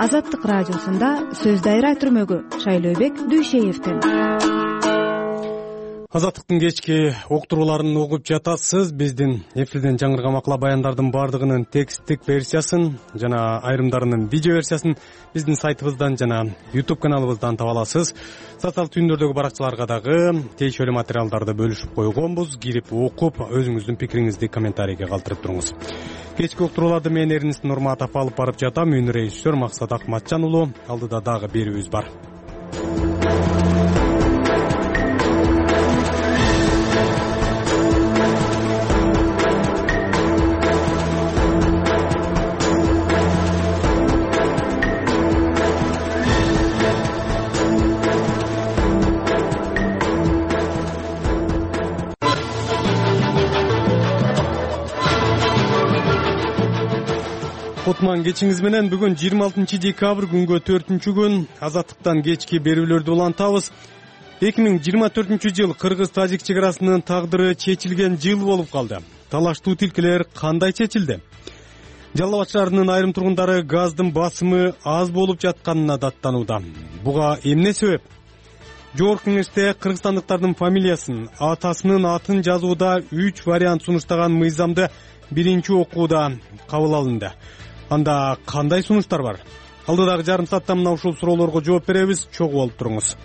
Азаттык радиосунда сөз дайра түрмөгү Шайлообек Дүйшеевден.
Азаттыктын кечки уктурууларын угуп жатасыз. Биздин эфирден жаңырган макала баяндардын баардыгынын тексттик версиясын жана айрымдарынын видео версиясын биздин сайтыбыздан жана YouTube каналыбыздан таба аласыз. Социалдык түйүндөрдөгү баракчаларга дагы тийиштүү материалдарды бөлүшүп койгонбуз. Кирип окуп, өзүңүздүн пикириңизди комментарийге калтырып туруңуз. Кечки уктурууларды мен Эрнест Нурматов алып барып жатам. Үн режиссер Максат Акматжан уулу. Алдыда дагы берүүбүз бар. Кутман кечиңиз менен бүгүн жыйырма алтынчы декабрь күнгө төртүнчү күн Азаттыктан кечки берүүлөрдү улантабыз. эки миң жыйырма төртүнчү жыл кыргыз-тажик чек арасынын тагдыры чечилген жыл болуп калды. Талаштуу тилкелер кандай чечилди? Жалал Абад шаарынын айрым тургундары газдын басымы аз болуп жатканына даттанууда. Буга эмне себеп? Жогорку кеңеште кыргызстандыктардын фамилиясын, атасынын атын жазууда үч вариант сунуштаган мыйзамды биринчи окууда кабыл алынды. Анда кандай сунуштар бар? Алдыдагы жарым саатта мына ушул суроолорго жооп беребиз. Чогуу болуп туруңуз.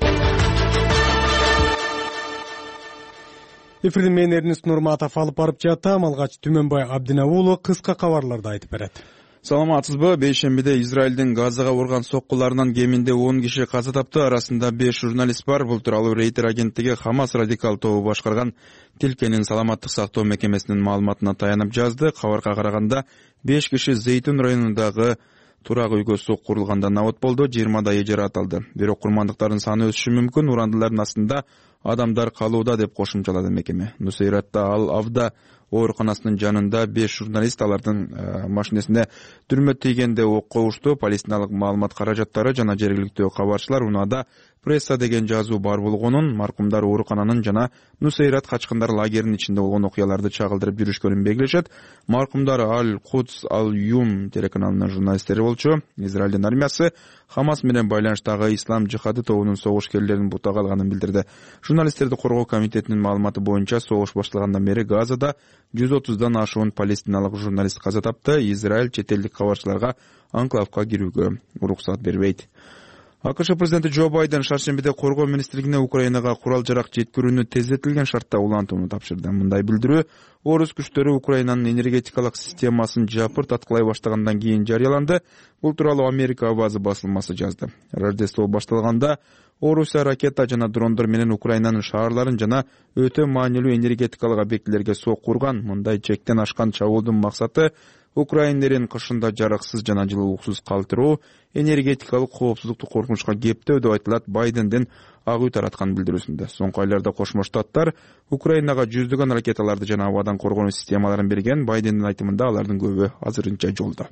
Эфирди мен Эрнест Нурматов алып барып жатам. Алгач Түмөнбай Абдина уулу кыска кабарларды айтып берет.
Саламатсызбы? Бейшембиде Израилдин Газага урган соккуларынан кеминде он киши каза тапты. Арасында беш журналист бар. Бул тууралуу Рейтер агенттиги Хамас радикал тобу башкарган Тилкенин саламаттык сактоо мекемесинин маалыматына таянып жазды. Кабарга караганда беш киши Зейтун районундагы турак үйгө сок курулгандан абат болду. жыйырмадай жаратылды. Бирок курмандыктардын саны өсүшү мүмкүн. Урандылардын астында адамдар калууда деп кошумчалады мекеме. Нусейратта Ал Авда ооруканасынын жанында беш журналист алардын машинесине түрмө тийгенде окко ушту. Палестиналык маалымат каражаттары жана жергиликтүү кабарчылар унаада пресса деген жазуу бар болгонун, маркумдар оорукананын жана Нусейрат качкындар лагеринин ичинде болгон окуяларды чагылдырып жүрүшкөнүн белгилешет. Маркумдар Ал Кудс Ал Юм телеканалынын журналисттери болчу. Израилдин армиясы Хамас менен байланыштагы Ислам жихады тобунун согушкерлерин бутага алганын билдирди. Журналисттерди коргоо комитетинин маалыматы боюнча согуш башталгандан бери Газада жүз отуздан ашуун палестиналык журналист каза тапты. Израиль чет элдик кабарчыларга анклавга кирүүгө уруксат бербейт. АКШ президенти Джо Байден шаршембиде коргоо министрлигине Украинага курал-жарак жеткирүүнү тездетилген шартта улантууну тапшырды. Мындай билдирүү орус күчтөрү Украинанын энергетикалык системасын жапырт аткылай баштагандан кийин жарыяланды. Бул тууралуу Америка авазы басылмасы жазды. Рождество башталганда Орусия ракета жана дрондор менен Украинанын шаарларын жана өтө маанилүү энергетикалык объектилерге сок курган. Мындай чектен ашкан чабуулдун максаты украиндерин кышында жарыксыз жана жылуулуксуз калтыруу, энергетикалык коопсуздукту коркунучка кептөө деп айтылат Байдендин ак үй тараткан билдирүүсүндө. Соңку айларда Кошмо Штаттар Украинага жүздөгөн ракеталарды жана абадан коргонуу системаларын берген. Байдендин айтымында алардын көбү азырынча жолдо.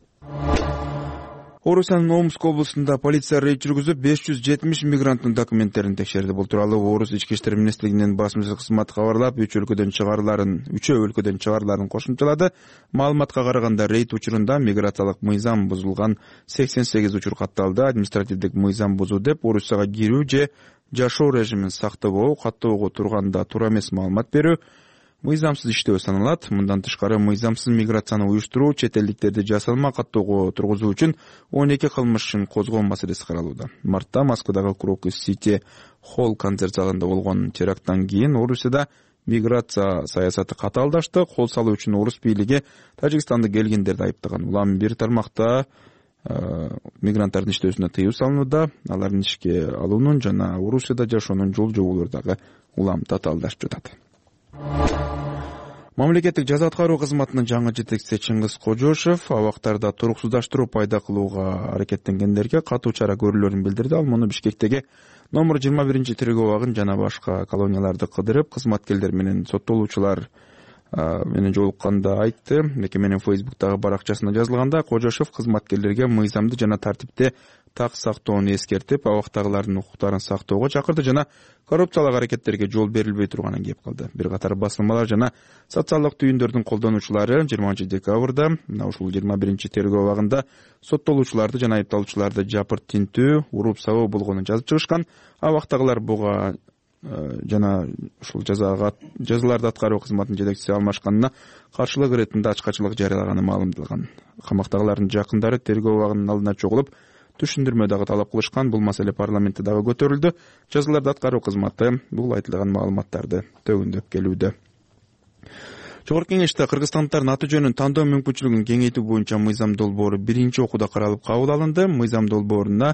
Орусиянын Омск облусунда полиция рейд жүргүзүп беш жүз жетимиш мигранттын документтерин текшерди. Бул тууралуу Орус ички иштер министрлигинин басмачылык кызматы кабарлап, үч өлкөдөн чыгарыларын, үчөө өлкөдөн чыгарыларын кошумчалады. Маалыматка караганда рейд учурунда миграциялык мыйзам бузулган сексен сегиз учур катталды. Административдик мыйзам бузуу деп Орусияга кирүү же жашоо режимин сактабоо, каттоого турганда туура эмес маалымат берүү мыйзамсыз иштөө саналат. Мындан тышкары мыйзамсыз миграцияны уюштуруу, чет элдиктерди жасалма каттоого тургузуу үчүн он эки кылмышын козгоо маселеси каралууда. Мартта Москвадагы Крокус Сити Холл концерт залында болгон теракттан кийин Орусияда миграция саясаты катаалдашты. Кол салуу үчүн орус бийлиги Тажикстанды келгендерди айыптаган. Улам бир тармакта мигранттардын иштөөсүнө тыюу салынууда. Алардын ишке алуунун жана Орусияда жашоонун жол жоболору дагы улам татаалдашып жатат. Мамлекеттик жаза аткаруу кызматынын жаңы жетекчиси Чыңгыз Кожошев абактарда туруксуздаштыруу пайда кылууга аракеттенгендерге катуу чара көрүлөрүн билдирди. Ал муну Бишкектеги номер жыйырма биринчи тергөө абагын жана башка колонияларды кыдырып, кызматкерлер менен соттолуучулар менен жолукканда айтты. Мекеменин Фейсбуктагы баракчасына жазылганда Кожошев кызматкерлерге мыйзамды жана тартипте так сактоону эскертип, абактагылардын укуктарын сактоого чакырды жана коррупциялык аракеттерге жол берилбей турганын кеп калды. Бир катар басылмалар жана социалдык түйүндөрдүн колдонуучулары жыйырманчы декабрда мына ушул жыйырма биринчи тергөө абагында соттолуучуларды жана айыпталуучуларды жапырт тинтүү, уруп сабоо болгонун жазып чыгышкан. Абактагылар буга жана ушул жазага жазаларды аткаруу кызматынын жетекчиси алмашканына каршылык иретинде ачкачылык жарыялаганы маалымдалган. Камактагылардын жакындары тергөө абагынын алдына чогулуп түшүндүрмө дагы талап кылышкан. Бул маселе парламентте дагы көтөрүлдү. Жазаларды аткаруу кызматы бул айтылган маалыматтарды төгүндөп келүүдө. Жогорку кеңеште кыргызстандыктардын аты жөнүн тандоо мүмкүнчүлүгүн кеңейтүү боюнча мыйзам долбоору биринчи окууда каралып кабыл алынды. Мыйзам долбооруна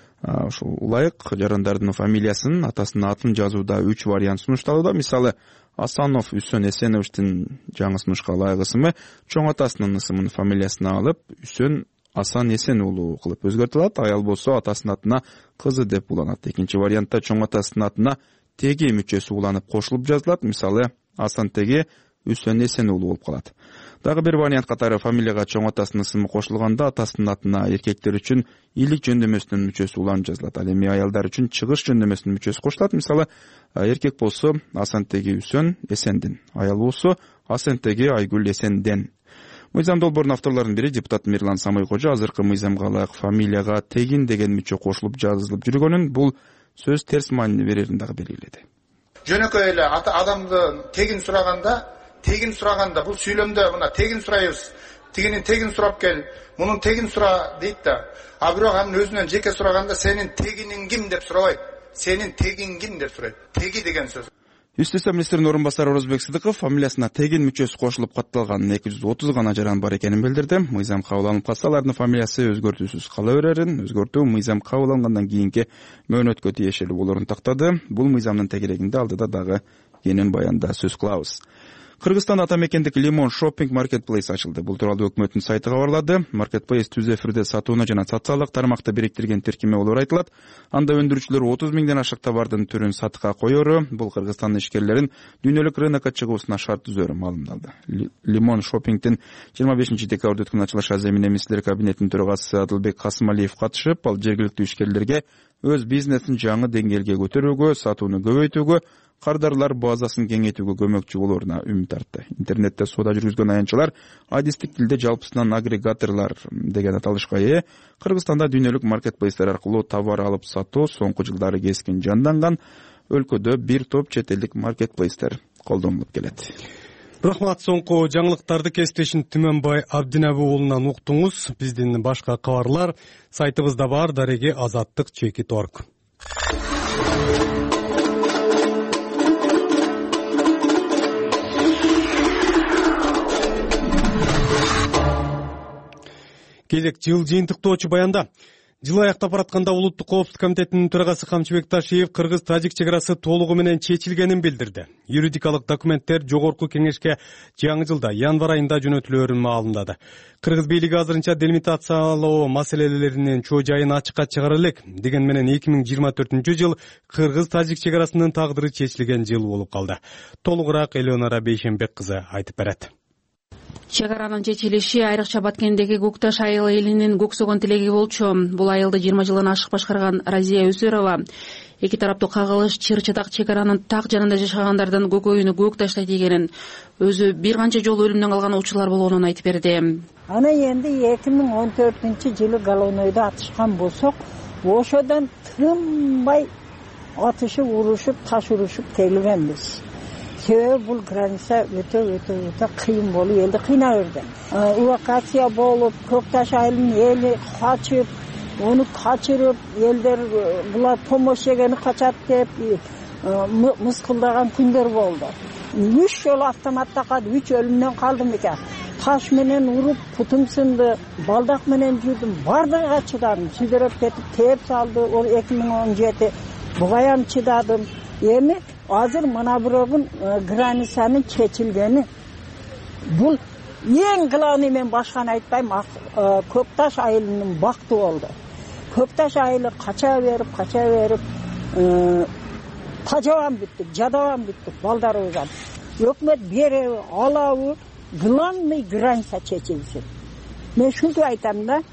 ушул ылайык жарандардын фамилиясын, атасынын атын жазууда үч вариант сунушталууда. Мисалы, Асанов Үсөн Эсеновичтин жаңы сунушка ылайык ысымы чоң атасынын ысымын фамилиясына алып, Үсөн Асан Эсен уулу кылып өзгөртүлөт. Аял болсо атасынын атына кызы деп уланат. Экинчи вариантта чоң атасынын атына теги мүчөсү уланып кошулуп жазылат. Мисалы, Асан теги Үсөн Эсен уулу болуп калат. Дагы бир вариант катары фамилияга чоң атасынын ысымы кошулганда атасынын атына эркектер үчүн ийлик жөндөмөсүнүн мүчөсү уланып жазылат. Ал эми аялдар үчүн чыгыш жөндөмөсүнүн мүчөсү кошулат. Мисалы, эркек болсо Асан теги Үсөн Эсендин, аял болсо Асан теги Айгүл Эсенден. Мыйзам долбоорунун авторлорунун бири депутат Мирлан Самыйкожо азыркы мыйзамга ылайык фамилияга тегин деген мүчө кошулуп жазылып жүргөнүн, бул сөз терс маани берерин дагы белгиледи.
Жөнөкөй эле адамды тегин сураганда тегин сураганда бул сүйлөмдө мына тегин сурайбыз, тигинин тегин сурап кел, мунун тегин сура дейт да. А бирок анын өзүнөн жеке сураганда сенин тегиниң ким деп сурабайт. Сенин тегиң ким деп сурайт. Теги деген сөз.
Ички иштер министринин орун басары Орозбек Сыдыков фамилиясына тегин мүчөсү кошулуп катталган эки жүз отуз гана жаран бар экенин билдирди. Мыйзам кабыл алынып калса, алардын фамилиясы өзгөртүүсүз кала берерин, өзгөртүү мыйзам кабыл алынгандан кийинки мөөнөткө тиешелүү болорун тактады. Бул мыйзамдын тегерегинде алдыда дагы кенен баянда сөз кылабыз. Кыргызстанда ата мекендик Limon Shopping Marketplace ачылды. Бул тууралуу өкмөттүн сайты кабарлады. Marketplace түз эфирде сатууна жана социалдык тармакты бириктирген тиркеме болуп айтылат. Анда өндүрүүчүлөр отуз миңден ашык товардын түрүн сатыкка коёру, бул Кыргызстандын ишкерлерин дүйнөлүк рынокко чыгуусуна шарт түзөрү маалымдалды. Limon Shopping'тин жыйырма бешинчи декабрда өткөн ачылыш аземине министрлер кабинетинин төрагасы Адылбек Касымалиев катышып, ал жергиликтүү ишкерлерге өз бизнесин жаңы деңгээлге көтөрүүгө, сатууну көбөйтүүгө, кардарлар базасын кеңейтүүгө көмөкчү болоруна үмүт артты. Интернетте соода жүргүзгөн аянтчылар адистик тилде жалпысынан агрегаторлор деген аталышка ээ. Кыргызстанда дүйнөлүк маркетплейстер аркылуу товар алып сатуу соңку жылдары кескин жанданган. Өлкөдө бир топ чет элдик маркетплейстер колдонулуп келет.
Рахмат, соңку жаңылыктарды кесиптешин Түмөнбай Абдинабы уулунан уктуңуз. Биздин башка кабарлар сайтыбызда бар, дареги азаттык чекит орг. Кезек жыл жыйынтыктоочу баянда. Жыл аяктап баратканда Улуттук коопсуздук комитетинин төрагасы Камчыбек Ташиев кыргыз-тажик чек арасы толугу менен чечилгенин билдирди. Юридикалык документтер жогорку кеңешке жаңы жылда январь айында жөнөтүлөөрүн маалымдады. Кыргыз бийлиги азырынча делимитациялоо маселелеринин чоо жайын ачыкка чыгара элек. Деген менен эки миң жыйырма төртүнчү жыл кыргыз-тажик чек арасынын тагдыры чечилген жыл болуп калды. Толугураак Элеонора Бейшенбек кызы айтып берет.
Чек аранын чечилиши айрыкча Баткендеги Көкташ айыл элинин көксөгөн тилеги болчу. Бул айылды жыйырма жылдан ашык башкарган Разия Өсөрова эки тараптуу кагылыш чыр-чатак чек аранын так жанында жашагандардын көкөйүнө көк таштай тийгенин, өзү бир канча жолу өлүмдөн калган учурлар болгонун айтып берди.
Ана энди эки миң он төртүнчү жылы Голонойдо атышкан болсок, ошодон тынбай атышып, урушуп, таш урушуп келгенбиз. Себеби бул граница өтө өтө өтө кыйын болуп элди кыйнап жүргөн. Эвакуация болуп, Көкташ айылынын эли качып, onu kaçırıp elder bular pomoş yegeni kaçat deyip mıskıldagan күндөр болду. Üç yol avtomatta kaldı, üç ölümden kaldım ekan. Taş menen urup putum sındı, baldak menen жүрдüm, bardığına çıdadım. Südürüp ketip teyip saldı, o эки миң он жети buğayam çıdadım. Emi hazır mana burogun granisanın keçilgeni. Bul en kılavını men başkan aytpayım, Köktaş ayılının baktı oldu. Köktaş ayılı kaça verip, kaça verip, tacavan bittik, jadavan bittik, balдар oygan. Ökmet berevi, alavu, главный граница чечилсин. Men şunu aytam da,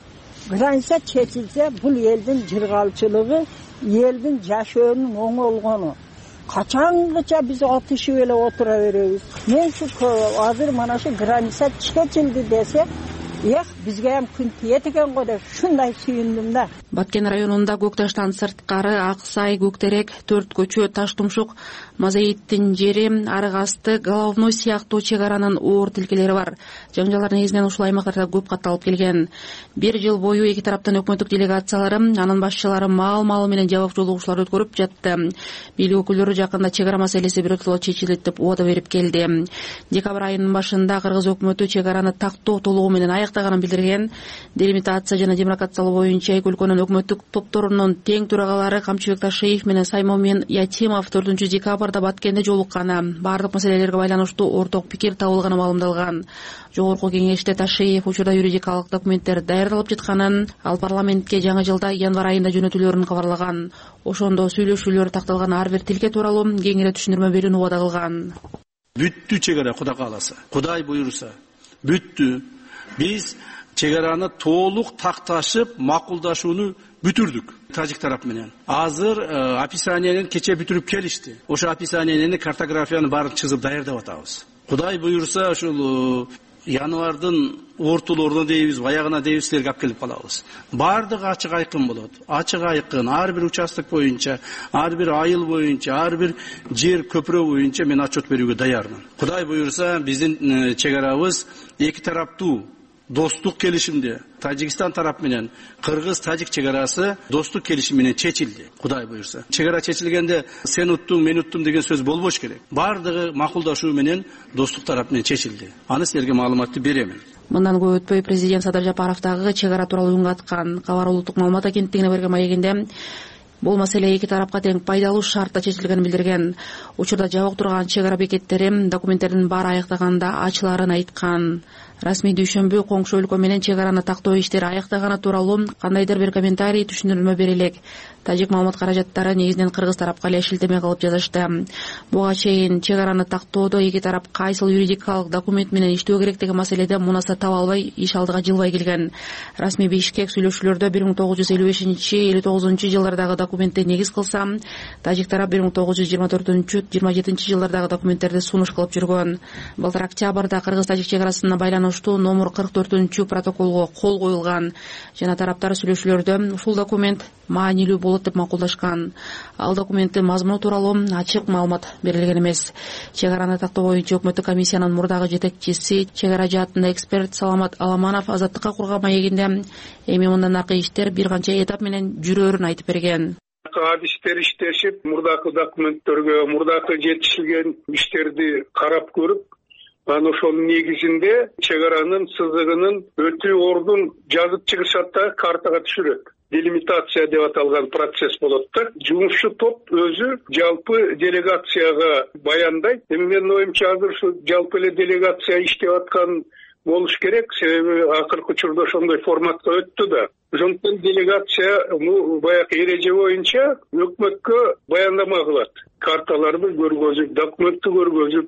граница чечилсе, бул элдин жыргалчылыгы, элдин жашоонун оңолгону. Качангыча биз атышып эле отура беребиз. Мен ушу азыр мана ушу граница чечилди десе, эх, бизге ham күн тиет экен го деп ушундай сүйүндүм да.
Баткен районунда Көкташтан сырткары Аксай, Көктерек, Төрт көчө, Таштумшук, Мазаиттин жери, Арыгасты, Головной сыяктуу чек аранын оор тилкелери бар. Жаңжалдар негизинен ушул аймактарда көп катталып келген. Бир жыл бою эки тараптын өкмөттүк делегациялары, анын башчылары маал-маал менен жабык жолугушуулар өткөрүп жатты. Бийлик өкүлдөрү жакында чек ара маселеси биротоло чечилет деп убада берип келди. Декабрь айынын башында Кыргыз өкмөтү чек араны тактоо толугу менен аяктаганын билдирген. Делимитация жана демаркациялоо боюнча эки өлкөнүн өкмөттүк топторунун тең төрагалары Камчыбек Ташиев менен Саймон Ятимов төртүнчү декабрда Баткенде жолукканы, бардык маселелерге байланыштуу орток пикир табылганы маалымдалган. Жогорку кеңеште Ташиев учурда юридикалык документтер даярдалып жатканын, ал парламентке жаңы жылда январь айында жөнөтүлөрүн кабарлаган. Ошондо сүйлөшүүлөр такталган ар бир тилке тууралуу кеңири түшүндүрмө берүүнү убада кылган.
Бүттү чек ара, Кудай кааласа, Кудай буйруса, бүттү. Биз чек араны толук такташып, макулдашууну бүтүрдүк тажик тарап менен. Азыр описаниянын кече бүтүрүп келишти. Ошо описаниянын картографияны баарын чызып даярдап атабыз. Кудай буйруса ушул январдын ортолоруна дейбиз, аягына дейбиз, силерге алып келип калабыз. Бардыгы ачык айкын болот. Ачык айкын ар бир участок боюнча, ар бир айыл боюнча, ар бир жер көпүрө боюнча мен отчет берүүгө даярмын. Кудай буйруса биздин чек арабыз эки тараптуу достук келишимде Тажикстан тарап менен Кыргыз Тажик чек арасы достук келишим менен чечилди. Кудай буйруса. Чек ара чечилгенде сен уттуң, мен уттум деген сөз болбош керек. Бардыгы макулдашуу менен достук тарап менен чечилди. Аны силерге маалыматты беремин.
Мындан көп өтпөй президент Садыр Жапаров дагы чек ара тууралуу үн каткан. Кабар улуттук маалымат агенттигине берген маегинде бул маселе эки тарапка тең пайдалуу шартта чечилгенин билдирген. Учурда жабык турган чек ара бекеттери документтердин баары аяктаганда ачыларын айткан. Расмий дүйшөмбү коңшу өлкө менен чек араны тактоо иштери аяктаганы тууралуу кандайдыр бир комментарий түшүндүрмө берилек. Тажик маалымат каражаттары негизинен Кыргыз тарапка эле шилтеме кылып жазышты. Буга чейин чек араны тактоодо эки тарап кайсыл юридикалык документ менен иштөө керек деген маселеде мунаса таба албай, иш алдыга жылбай келген. Расмий Бишкек сүйлөшүүлөрдө бир миң тогуз жүз элүү бешинчи элүү тогузунчу жылдардагы документти негиз кылса, Тажик тарап бир миң тогуз жүз жыйырма төртүнчү жыйырма жетинчи жылдардагы документтерди сунуш кылып жүргөн. Былтыр октябрда Кыргыз Тажик чек арасына байланыштуу номер кырк төртүнчү протоколго кол коюлган жана тараптар сүйлөшүүлөрдө ушул документ маанилүү болот деп макулдашкан. Ал документтин мазмуну тууралуу ачык маалымат берилген эмес. Чек араны тактоо боюнча өкмөттүк комиссиянын мурдагы жетекчиси, чек ара жаатында эксперт Саламат Аламанов азаттыкка курган маегинде эми мындан аркы иштер бир канча этап менен жүрөөрүн айтып берген.
Адистер иштешип, мурдакы документтерге, мурдакы жетишилген иштерди карап көрүп, анан ошонун негизинде чек аранын сызыгынын өтүү ордун жазып чыгышат да картага түшүрөт. Делимитация деп аталган процесс болот да. Жумушчу топ өзү жалпы делегацияга баяндайт. Эми менин оюмча азыр ушу жалпы эле делегация иштеп аткан болуш керек, себеби акыркы учурда ошондой форматка өттү да. Ошондуктан делегация баягы эреже боюнча өкмөткө баяндама кылат. Карталарды көргөзүп, документти көргөзүп,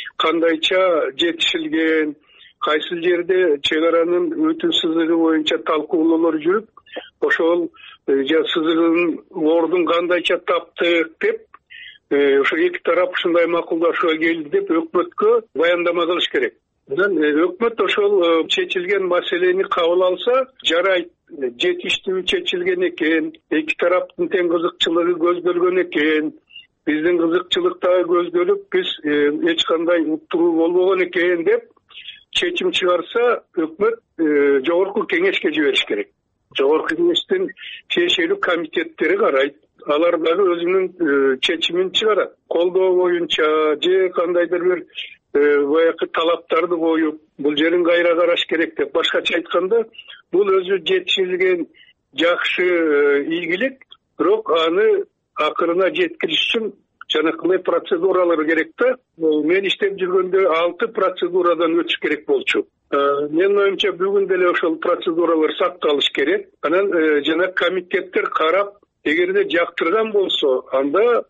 кандайча жетишилген, кайсы жерде чек аранын өтүү сызыгы боюнча талкуулоолор жүрүп, ошол сызыгынын ордун кандайча таптык деп, ошо эки тарап ушундай макулдашууга келди деп өкмөткө баяндама кылыш керек. Анан өкмөт ошол чечилген маселени кабыл алса, жарайт, жетиштүү чечилген экен, эки тараптын тең кызыкчылыгы көздөлгөн экен, биздин кызыкчылык дагы көздөлүп, биз эч кандай уттуруу болбогон экен деп чечим чыгарса, өкмөт жогорку кеңешке жибериш керек. Жогорку кеңештин тиешелүү комитеттери карайт. Алар дагы өзүнүн чечимин чыгарат. Колдоо боюнча же кандайдыр бир баягы талаптарды коюп, бул жерин кайра караш керек деп. Башкача айтканда, бул өзү жетишилген жакшы ийгилик, бирок аны акырына жеткириш үчүн жанакындай процедуралар керек да. Мен иштеп жүргөндө алты процедурадан өтүш керек болчу. Менин оюмча бүгүн деле ошол процедуралар сакталыш керек. Анан жана комитеттер карап, эгерде жактырган болсо, анда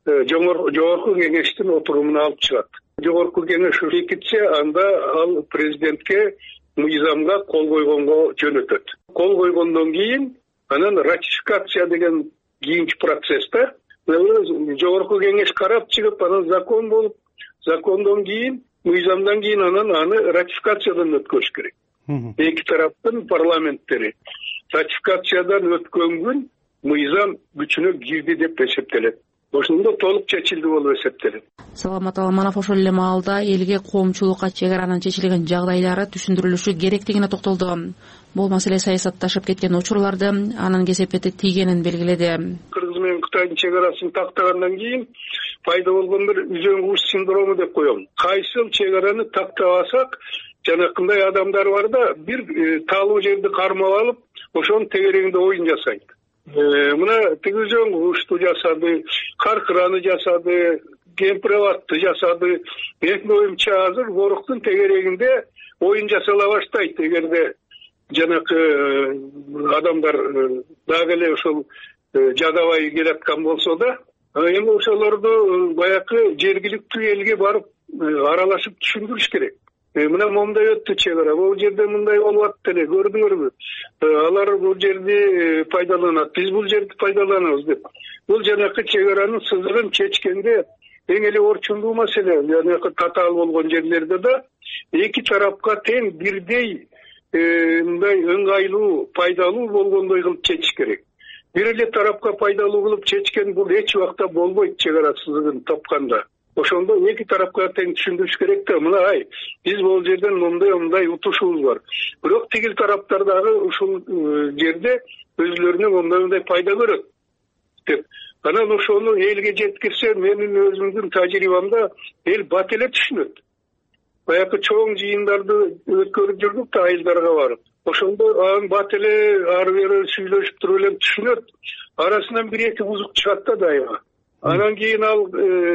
жогорку кеңештин отурумуна алып чыгат. Жогорку кеңеш бекитсе, анда ал президентке мыйзамга кол койгонго жөнөтөт. кол койгондон кийин анан ратификация деген кийинки процесс да. Жогорку кеңеш карап чыгып, анан закон болуп, закондон кийин, мыйзамдан кийин анан аны ратификациядан өткөрүш керек. Эки тараптын парламенттери ратификациядан өткөн күн мыйзам күчүнө кирди деп эсептелет. Ошондо толук чечилди болуп эсептелет.
Саламат Алманов ошол эле маалда элге коомчулукка чек аранын чечилген жагдайлары түшүндүрүлүшү керектигине токтолду. Бул маселе саясатташып кеткен учурларды анын кесепети тийгенин белгиледи. Кыргыз
менен Кытайдын чек арасын тактагандан кийин пайда болгон бир үзөң куш синдрому деп коем. Кайсыл чек араны тактабасак, жанакындай адамдар бар да, бир таалуу жерди кармап алып, ошонун тегерегинде оюн жасайт. Мына тиги үзөң кушту жасады, каркыраны жасады, кемпирабатты жасады. Менин оюмча азыр воруктун тегерегинде оюн жасала баштайт. Эгерде жанакы адамдар дагы эле ошол жадабай келаткан болсо да, эми ошолорду баягы жергиликтүү элге барып аралашып түшүндүрүш керек. Мына момундай өттү чек ара, бул жерде мындай болуп атты эле, көрдүңөрбү? Алар бул жерди пайдаланат, биз бул жерди пайдаланабыз деп. Бул жанакы чек аранын сызыгын чечкенде эң эле орчундуу маселе, жанакы татаал болгон жерлерде да эки тарапка тең бирдей мындай ыңгайлуу, пайдалуу болгондой кылып чечиш керек. Бир эле тарапка пайдалуу кылып чечкен бул эч убакта болбойт чек ара сызыгын тапканда. Ошондо эки тарапка тең түшүндүрүш керек да, мына ай, биз бул жерден мындай мындай утушубуз бар. Бирок тигил тараптар дагы ушул жерде өзүлөрүнө мындай мындай пайда көрөт деп. Анан ошону элге жеткирсе, менин өзүмдүн тажрыйбамда эл бат эле түшүнөт. Баягы чоң жыйындарды өткөрүп жүрдүк да айылдарга барып. Ошондо анын бат эле ары бери сүйлөшүп туруп эле түшүнөт. Арасынан бир эки бузук чыгат да дайыма. Анан кийин ал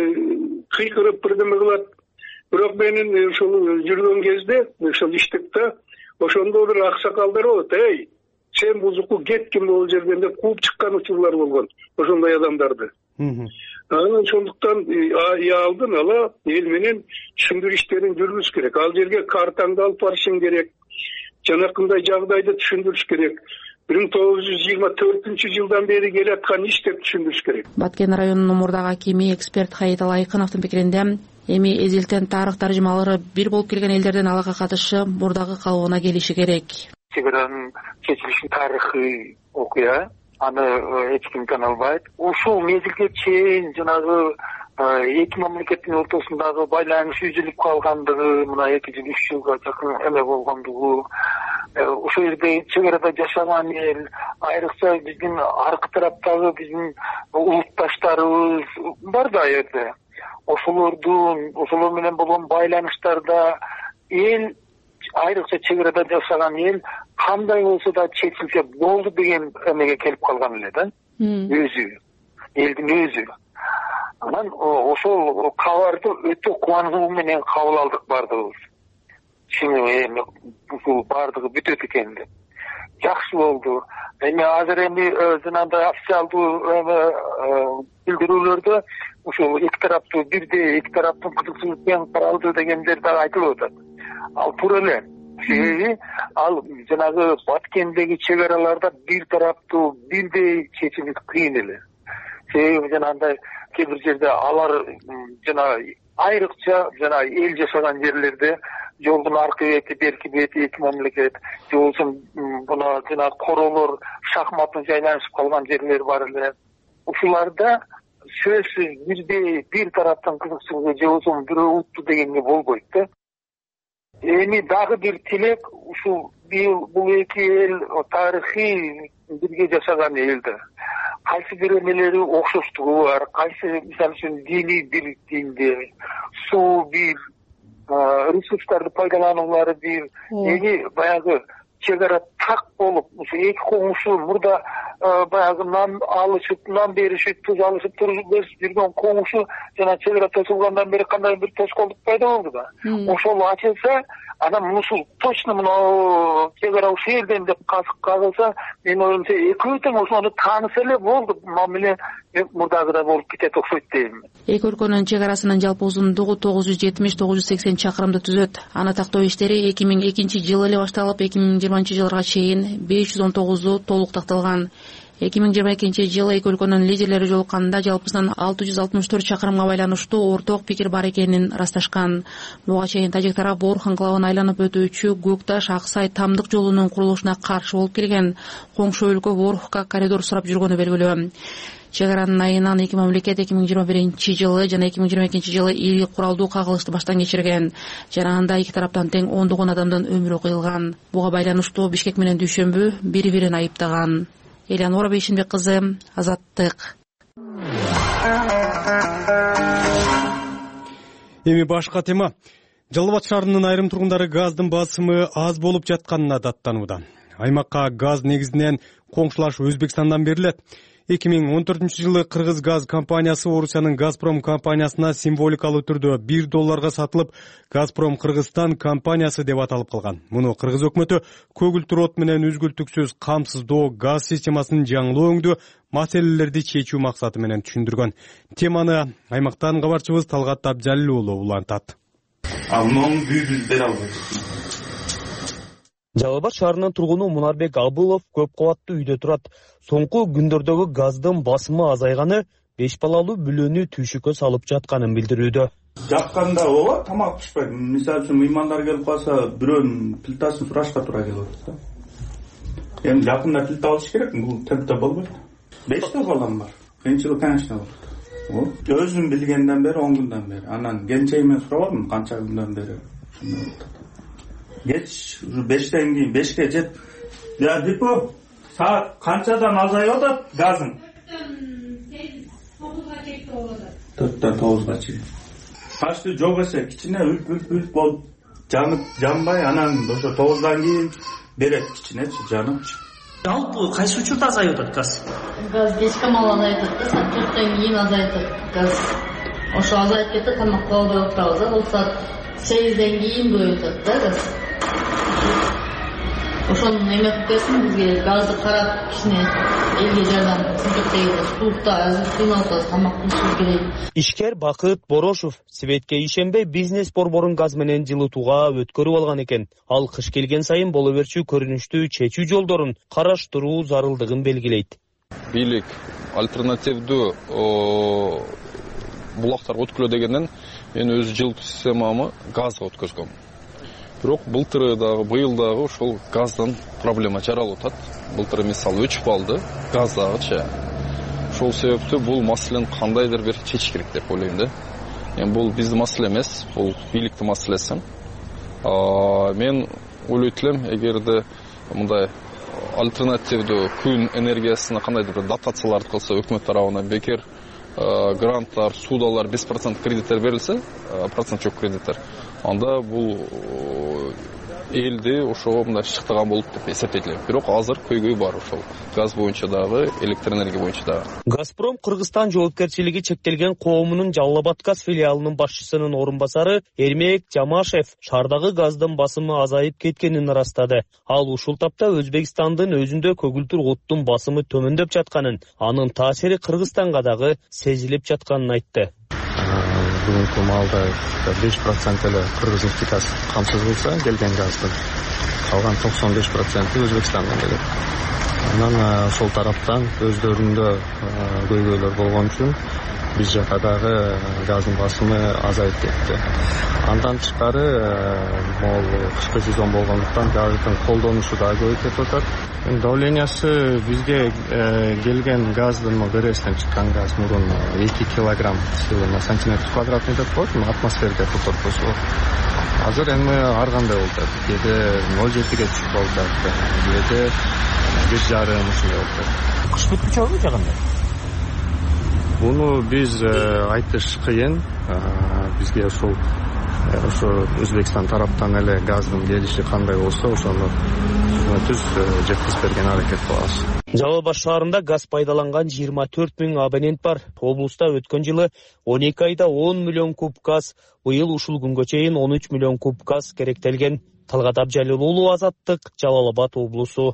кыйкырып бирдеме кылат. Бирок менин ошол жүргөн кезде, ошол иштикте, ошондо бир аксакалдар болот. Эй, сен бузукку кеткин бул жерден деп кууп чыккан учурлар болгон. Ошондой адамдарды. Анан ошондуктан алдын ала эл менен түшүндүрүү иштерин жүргүзүш керек. Ал жерге картаңды алып барышың керек. Жанакындай жагдайды түшүндүрүш керек. бир миң тогуз жүз жыйырма төртүнчү жылдан бери келаткан иш деп түшүндүрүш керек.
Баткен районунун мурдагы акими эксперт Хаитал Айкыновдун пикиринде, эми эзилтен тарых таржымалары бир болуп келген элдердин алага катышы мурдагы калыбына келиши керек.
Чек аранын чечилиши тарыхый окуя, аны эч ким тана албайт. Ушул мезгилге чейин жанагы эки мамлекеттин ортосундагы байланыш үзүлүп калгандыгы, мына эки жыл үч жылга жакын эме болгондугу, ошол жерде чек арада жашаган эл, айрыкча биздин аркы тараптагы биздин улутташтарыбыз бар да жерде. Ошолордун, ошолор менен болгон байланыштарда эл, айрыкча чек арада жашаган эл кандай болсо да чечилсе болду деген эмеге келип калган эле да. Өзү, элдин өзү. Анан ошол кабарды өтө кубанычуу менен кабыл алдык бардыгыбыз. Чын эми бул бардыгы бүтөт экен деп. Жакшы болду. Эми азыр эми жанагындай официалдуу билдирүүлөрдө ушул эки тараптуу бирдей, эки тараптын кызыкчылыгы тең каралды дегендер дагы айтылып атат. Ал туура эле. Себеби ал жанагы Баткендеги чек араларда бир тараптуу бирдей чечилиш кыйын эле. Себеби жанагындай кээ бир жерде алар жана айрыкча жана эл жашаган жерлерде жолдун аркы бети, берки бети эки мамлекет, же болбосо мына жана королор шахматын жайланышып калган жерлер бар эле. Ушуларда сөзсүз бирдей бир тараптын кызыкчылыгы же болбосо бирөө утту дегенге болбойт да. Эми дагы бир тилек, ушул бул эки эл тарыхый бирге жашаган элдер. Кайсы бир эмелери окшоштугу бар, кайсы мисалы үчүн диний бир динде, суу бир, ресурстарды пайдалануулары бир. Эми баягы чек ара так болуп, ушу эки коңшу мурда баягы нан алышып, нан беришип, туз алышып туруп жүргөн комушу жана чек ара тосулгандан бери кандай бир тоскоолдук пайда болду да. Ошол ачылса, анан мусул точно мына чек ара ушул жерден деп касык кагылса, мен оюмча экөө тең ошону тааныса эле болду. Мамиле мурдагыдай болуп кетет окшойт дейм.
Эки өлкөнүн чек арасынын жалпы узундугу тогуз жүз жетимиш — тогуз жүз сексен чакырымды түзөт. Аны тактоо иштери эки миң экинчи жылы эле башталып, эки миң жыйырманчы жылга чейин беш жүз он тогузу толук такталган. эки миң жыйырма экинчи жылы эки өлкөнүн лидерлери жолукканда жалпысынан алты жүз алтымыш төрт чакырымга байланыштуу орток пикир бар экенин ырасташкан. Буга чейин тажик тарап Орх анклавын айланып өтүүчү Көк Таш — Аксай тамдык жолунун курулушуна каршы болуп келген. Коңшу өлкө Орхка коридор сурап жүргөнү белгилүү. Чек аранын айынан эки мамлекет эки миң жыйырма биринчи жылы жана эки миң жыйырма экинчи жылы ири куралдуу кагылышты баштан кечирген. Жана анда эки тараптан тең ондогон адамдын өмүрү кыйылган. Буга байланыштуу Бишкек менен Дүйшөмбү бири-бирин айыптаган. Элеонора Бейшенбек кызы, Азаттык.
Эми башка тема. Жалал Абад шаарынын айрым тургундары газдын басымы аз болуп жатканына даттанууда. Аймакка газ негизинен коңшулаш Өзбекстандан берилет. эки миң он төртүнчү жылы Кыргыз газ компаниясы Орусиянын Газпром компаниясына символикалуу түрдө бир долларга сатылып, Газпром Кыргызстан компаниясы деп аталып калган. Муну Кыргыз өкмөтү көгүлтүр от менен үзгүлтүксүз камсыздоо газ системасын жаңылоо өңдүү маселелерди чечүү максаты менен түшүндүргөн. Теманы аймактан кабарчыбыз Талгат Абджалил уулу улантат.
Жалал Абад шаарынын тургуну Мунарбек Абылов көп кабаттуу үйдө турат. Соңку күндөрдөгү газдын басымы азайганы беш балалуу бүлөнү түйшүккө салып жатканын билдирүүдө.
Жакканда ооба тамак пишпайт. Мисалы үчүн меймандар келип калса, бирөөнүн плитасын сурашка туура келип атат да. Эми жакында плита алыш керек, бул темпте болбойт. Беште балам бар. Кыйынчылык, конечно, болот. Өзүм билгенден бери он күндөн бери. Анан келинчегимен сурабадым канча күндөн бери. Geç beşten keyin beşke jet. Ya Dipo, saat kançadan azayıp atат gazın? Dörtten toguzga чейин. Taşты жок эсе кичине үлп үлп үлп болуп жанып жанбай, анан ошо тогуздан кийин берет кичинечи жанып.
Жалпы кайсы учурда азайып атат газ?
Газ кечке маал азайып атат да, саат төрттөн кийин азайып атат газ. Ошо азайып кетти, тамак кылбай отурабыз да, бул саат сегизден кийин көбөйүп атат да газ. Ошону эметип берсин бизге газды карап кичине элге жардам көрсөтөйбүз. Суукта азыр кыйналып тамак пиширип керек.
Ишкер Бакыт Борошов Светке ишенбей бизнес борборун газ менен жылытууга өткөрүп алган экен. Ал кыш келген сайын боло берчү көрүнүштүү чечүү жолдорун караштыруу зарылдыгын белгилейт.
Бийлик альтернативдүү булактарга өткөрө дегенден мен өз жылытуу системамы газга өткөзгөм. Бирок былтыры дагы, быйыл дагы ошол газдан проблема жаралып атат. Былтыры мисалы өчүп калды, газ дагычы. Ошол себептен бул маселени кандайдыр бир чечиш керек деп ойлойм да. Эми бул биздин маселе эмес, бул бийликтин маселеси. Мен ойлойт элем, эгерде мындай альтернативдүү күн энергиясына кандайдыр бир дотацияларды кылса, өкмөт тарабынан бекер гранттар, судалар, беш процент кредиттер берилсе, процент жок кредиттер. Анда бул элди ошого мындай шыктаган болуп деп эсептейт. Бирок азыр көйгөй бар ошол газ боюнча дагы, электр энергия боюнча дагы.
Газпром Кыргызстан жоопкерчилиги чектелген коомунун Жалал Абад газ филиалынын башчысынын орун басары Эрмек Жамашев шаардагы газдын басымы азайып кеткенин ырастады. Ал ушул тапта Өзбекстандын өзүндө көгүлтүр оттун басымы төмөндөп жатканын, анын таасири Кыргызстанга дагы сезилип жатканын айтты.
Бүгүнкү маалда беш процент эле Кыргыз-Нефтегаз камсыз болсо, келген газдын калган токсон беш проценти Өзбекстандан келет. Анан сол тараптан өздөрүндө көйгөйлөр болгон үчүн биз жака дагы газдын басымы азайып кетти. Андан тышкары могул кышкы сезон болгондуктан газдын колдонушу дагы көбөйүп кетип атат. Давлениясы бизге келген газдын бересинен чыккан газ мурун эки килограмм на сантиметр квадратный деп коет, атмосферде фотокосу. Азыр эми ар кандай болуп атат. Кээде ноль жетиге түшүп болуп атат, кээде беш жарым ушундай болуп атат.
Кыш бүткүчө болбойт жагында.
Муну биз айтыш кыйын. Бизге ошол ошо Өзбекстан тараптан эле газдын келиши кандай болсо ошону түз жеткизип берген аракет кылабыз.
Жалал Абад шаарында газ пайдаланган жыйырма төрт миң абонент бар. Облуста өткөн жылы он эки айда он миллион куб газ, быйыл ушул күнгө чейин он үч миллион куб газ керектелген. Талгат Абжалил уулу, Азаттык, Жалал Абад облусу.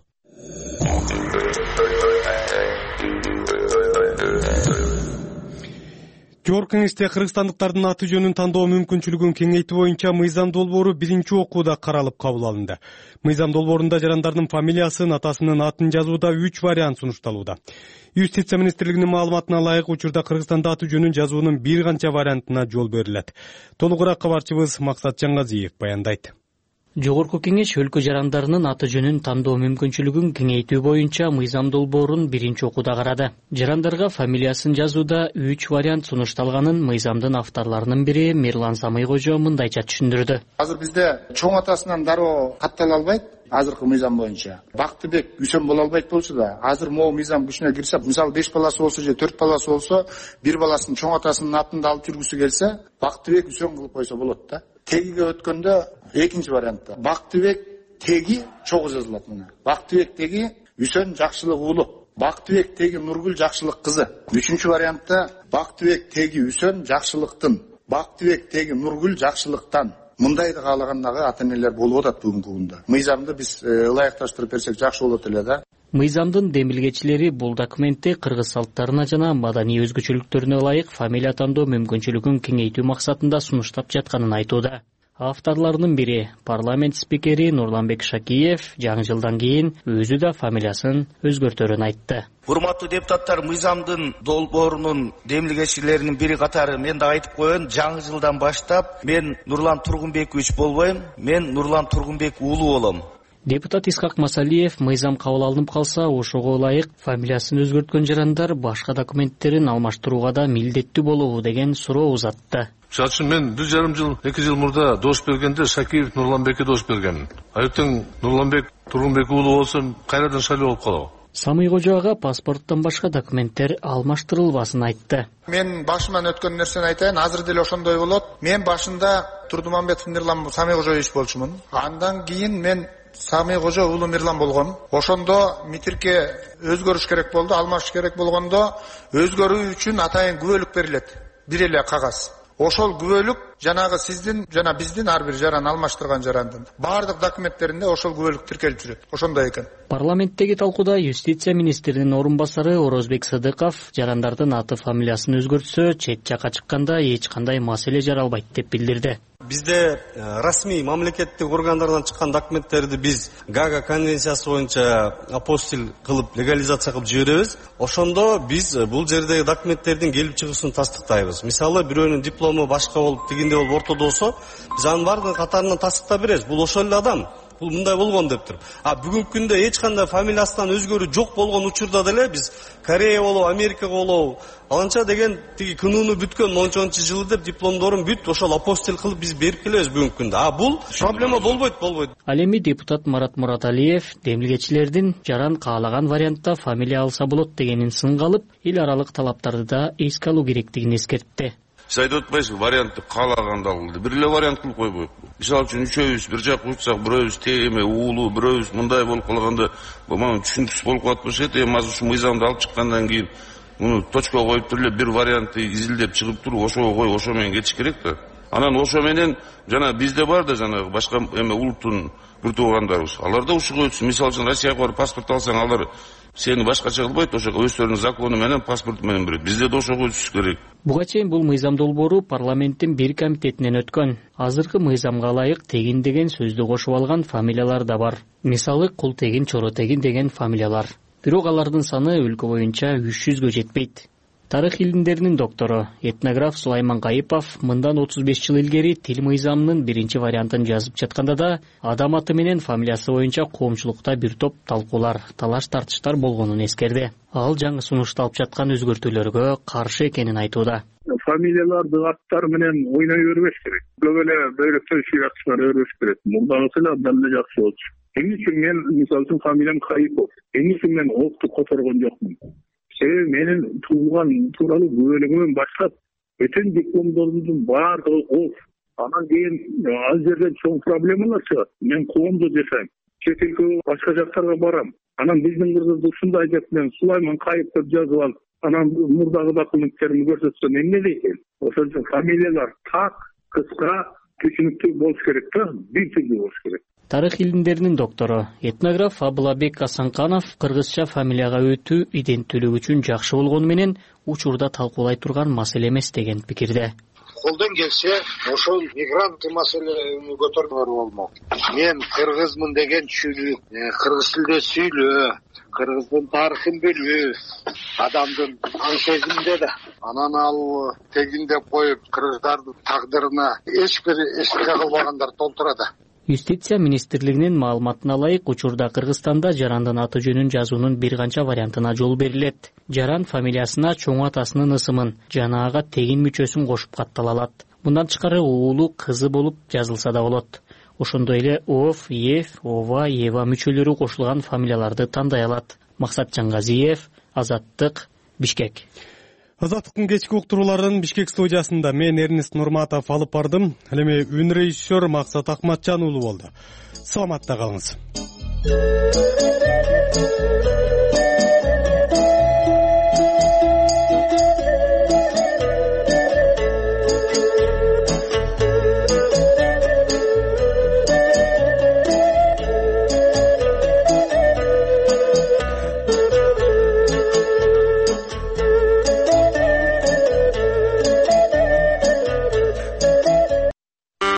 Жогорку Кеңеште кыргызстандыктардын аты жөнүн тандоо мүмкүнчүлүгүн кеңейтүү боюнча мыйзам долбоору биринчи окууда каралып кабыл алынды. Мыйзам долбоорунда жарандардын фамилиясын, атасынын атын жазууда үч вариант сунушталууда. Юстиция министрлигинин маалыматына ылайык, учурда Кыргызстанда аты жөнүн жазуунун бир канча вариантына жол берилет. Толугураак кабарчыбыз Максат Жаңгазиев баяндайт.
Жогорку Кеңеш өлкө жарандарынын аты жөнүн тандоо мүмкүнчүлүгүн кеңейтүү боюнча мыйзам долбоорун биринчи окууда карады. Жарандарга фамилиясын жазууда үч вариант сунушталганын мыйзамдын авторлорунун бири Мирлан Самыйкожо мындайча түшүндүрдү.
Азыр бизде чоң атасынан дароо каттала албайт. Азыркы мыйзам боюнча Бактыбек Үсөн боло албайт болчу да, азыр могу мыйзам күчүнө кирсе, мисалы беш баласы болсо же төрт баласы болсо, бир баласын чоң атасынын атында алып жүргүсү келсе, Бактыбек Үсөн кылып койсо болот да. Тегиге өткөндө экинчи вариантта Бактыбек теги чогуу жазылат мына. Бактыбек теги Үсөн Жакшылык уулу, Бактыбек теги Нургүл Жакшылык кызы. Үчүнчү вариантта Бактыбек теги Үсөн Жакшылыктын, Бактыбек теги Нургүл Жакшылыктан. Мындайды каалагандагы ата-энелер болуп атат бүгүнкү күндө. Мыйзамды биз ылайыкташтырып берсек жакшы болот эле да.
Мыйзамдын демилгечилери бул документти кыргыз салттарына жана маданий өзгөчөлүктөрүнө ылайык фамилия тандоо мүмкүнчүлүгүн кеңейтүү максатында сунуштап жатканын айтууда. Авторлорунун бири парламент спикери Нурланбек Шакиев жаңы жылдан кийин өзү да фамилиясын өзгөртөрүн айтты.
Урматтуу депутаттар, мыйзамдын долбоорунун демилгечилеринин бири катары мен да айтып коеюн, жаңы жылдан баштап мен Нурлан Тургунбекович болбойм, мен Нурлан Тургунбек уулу болом.
Депутат Исхак Масалиев мыйзам кабыл алынып калса, ошого ылайык фамилиясын өзгөрткөн жарандар башка документтерин алмаштырууга да милдеттүү болобу деген суроо узатты.
Мисалы үчүн мен бир жарым жыл, эки жыл мурда дош бергенде Шакиев Нурланбекке дош бергенмин. Ертең Нурланбек Тургунбек уулу болсом, кайрадан шайлоо болуп калабы?
Самыйкожо ага паспорттон башка документтер алмаштырылбасын айтты.
Мен башыман өткөн нерсени айтайын, азыр деле ошондой болот. Мен башында Турдумамбетов Мирлан Самыйкожоевич болчумун. Андан кийин мен Самыйкожо уулу Мирлан болгом. Ошондо митирке өзгөрүш керек болду, алмаш керек болгондо өзгөрүү үчүн атайын күбөлүк берилет. Бир эле кагаз. Ошол күбөлүк жанагы сиздин жана биздин ар бир жаран алмаштырган жарандын баардык документтеринде ошол күбөлүк тиркелип жүрөт. Ошондой экен.
Парламенттеги талкууда юстиция министринин орун басары Орозбек Сыдыков жарандардын аты фамилиясын өзгөртсө, чет жакка чыкканда эч кандай маселе жаралбайт деп билдирди.
Бизде расмий мамлекеттик органдардан чыккан документтерди биз Гага конвенциясы боюнча апостиль кылып легализация кылып жиберебиз. Ошондо биз бул жердеги документтердин келип чыгышын тастыктайбыз. Мисалы бирөөнүн диплому башка болуп, тигинде болуп ортодо болсо, биз анын баардыгын катарынан тастыктап беребиз. Бул ошол эле адам. Бул мындай болгон деп туруп. А бүгүнкү күндө эч кандай фамилиясынан өзгөрүү жок болгон учурда деле биз Корея болобу, Америка болобу, аланча деген тиги күнүнү бүткөн мончончу жылы деп дипломдорун бүт ошол апостиль кылып биз берип келебиз бүгүнкү күндө. А бул проблема болбойт, болбойт.
Ал эми депутат Марат Мураталиев демилгечилердин жаран каалаган вариантта фамилия алса болот дегенин сынга алып, эл аралык талаптарды да эске алуу керектигин эскертти.
Сиз айтып атпайсызбы, вариантты каалаганда алды. Бир эле вариант кылып койбойт. Мисалы үчүн үчөөбүз бир жакка учсак, бирөөбүз теме уулу, бирөөбүз мындай болуп калганда, мага түшүнүксүз болуп калат болчу. Эми азыр ушу мыйзамды алып чыккандан кийин муну точка коюп туруп эле бир вариантты изилдеп чыгып туруп, ошого коюп, ошо менен кетиш керек да. Анан ошо менен жана бизде бар да жана башка эме улуттун бир туугандарыбыз. Алар да ушуга өтсүн. Мисалы үчүн Россияга барып паспорт алсаң, алар сени башкача кылбайт, ошо өздөрүнүн закону менен паспорт менен берет. Бизде да ошого өтүш керек.
Буга чейин бул мыйзам долбоору парламенттин бир комитетинен өткөн. Азыркы мыйзамга ылайык тегин деген сөздү кошуп алган фамилиялар да бар. Мисалы Култегин, Чоротегин деген фамилиялар. Бирок алардын саны өлкө боюнча үч жүзгө жетпейт. Тарых илимдеринин доктору, этнограф Сулайман Кайыпов мындан отуз беш жыл илгери тил мыйзамынын биринчи вариантын жазып жатканда да адам аты менен фамилиясы боюнча коомчулукта бир топ талкуулар, талаш-тартыштар болгонун эскерди. Ал жаңы сунушталып жаткан өзгөртүүлөргө каршы экенин айтууда.
Фамилияларды аттар менен ойной бербеш керек. Көп эле бөлөктөр чыгарышпар өрбөш керек. Мурдагысы абдан эле жакшы болчу. Эмне үчүн мен мисалы үчүн фамилиям Кайыпов. Эмне үчүн мен окту которгон жокмун?
себеби менин туулган тууралуу бөлүгүмөн баштап бүтүн дипломдорумдун баардыгы оф. Анан кийин ал жерден чоң проблемалар чыгат. Мен коомдо жашайм, чет элге башка жактарга барам. Анан биздин кыргызды ушундай деп мен Сулайман Кайып деп жазып алып, анан мурдагы документтеримди көрсөтсөм эмне дейт? Ошол үчүн фамилиялар так, кыска, түшүнүктүү болуш керек да, бир тилдүү болуш керек.
Тарых илимдеринин доктору, этнограф Абылабек Асанканов кыргызча фамилияга өтүү иденттүүлүк үчүн жакшы болгону менен учурда талкуулай турган маселе эмес деген пикирде.
Колдон келсе, ошол мигрант маселени көтөрмөр болмок. Мен кыргызмын деген түшүнүк, кыргыз тилде сүйлөө, кыргыздын тарыхын билүү, адамдын аң сезиминде да. Анан ал тегин деп коюп, кыргыздардын тагдырына эч бир эсептке кылбагандар толтура да.
Юстиция министрлигинин маалыматына ылайык, учурда Кыргызстанда жарандын аты жөнүн жазуунун бир канча вариантына жол берилет. Жаран фамилиясына чоң атасынын ысымын жана ага тегин мүчөсүн кошуп каттала алат. Мындан тышкары уулу, кызы болуп жазылса да болот. Ошондой эле Ов, Ев, Ова, Ева мүчөлөрү кошулган фамилияларды тандай алат. Максат Жаңгазиев, Азаттык, Бишкек.
Азаттыктын кечки уктурууларын Бишкек студиясында мен Эрнест Нурматов алып бардым. Ал эми үн режиссер Максат Акматжан уулу болду. Саламатта калыңыз.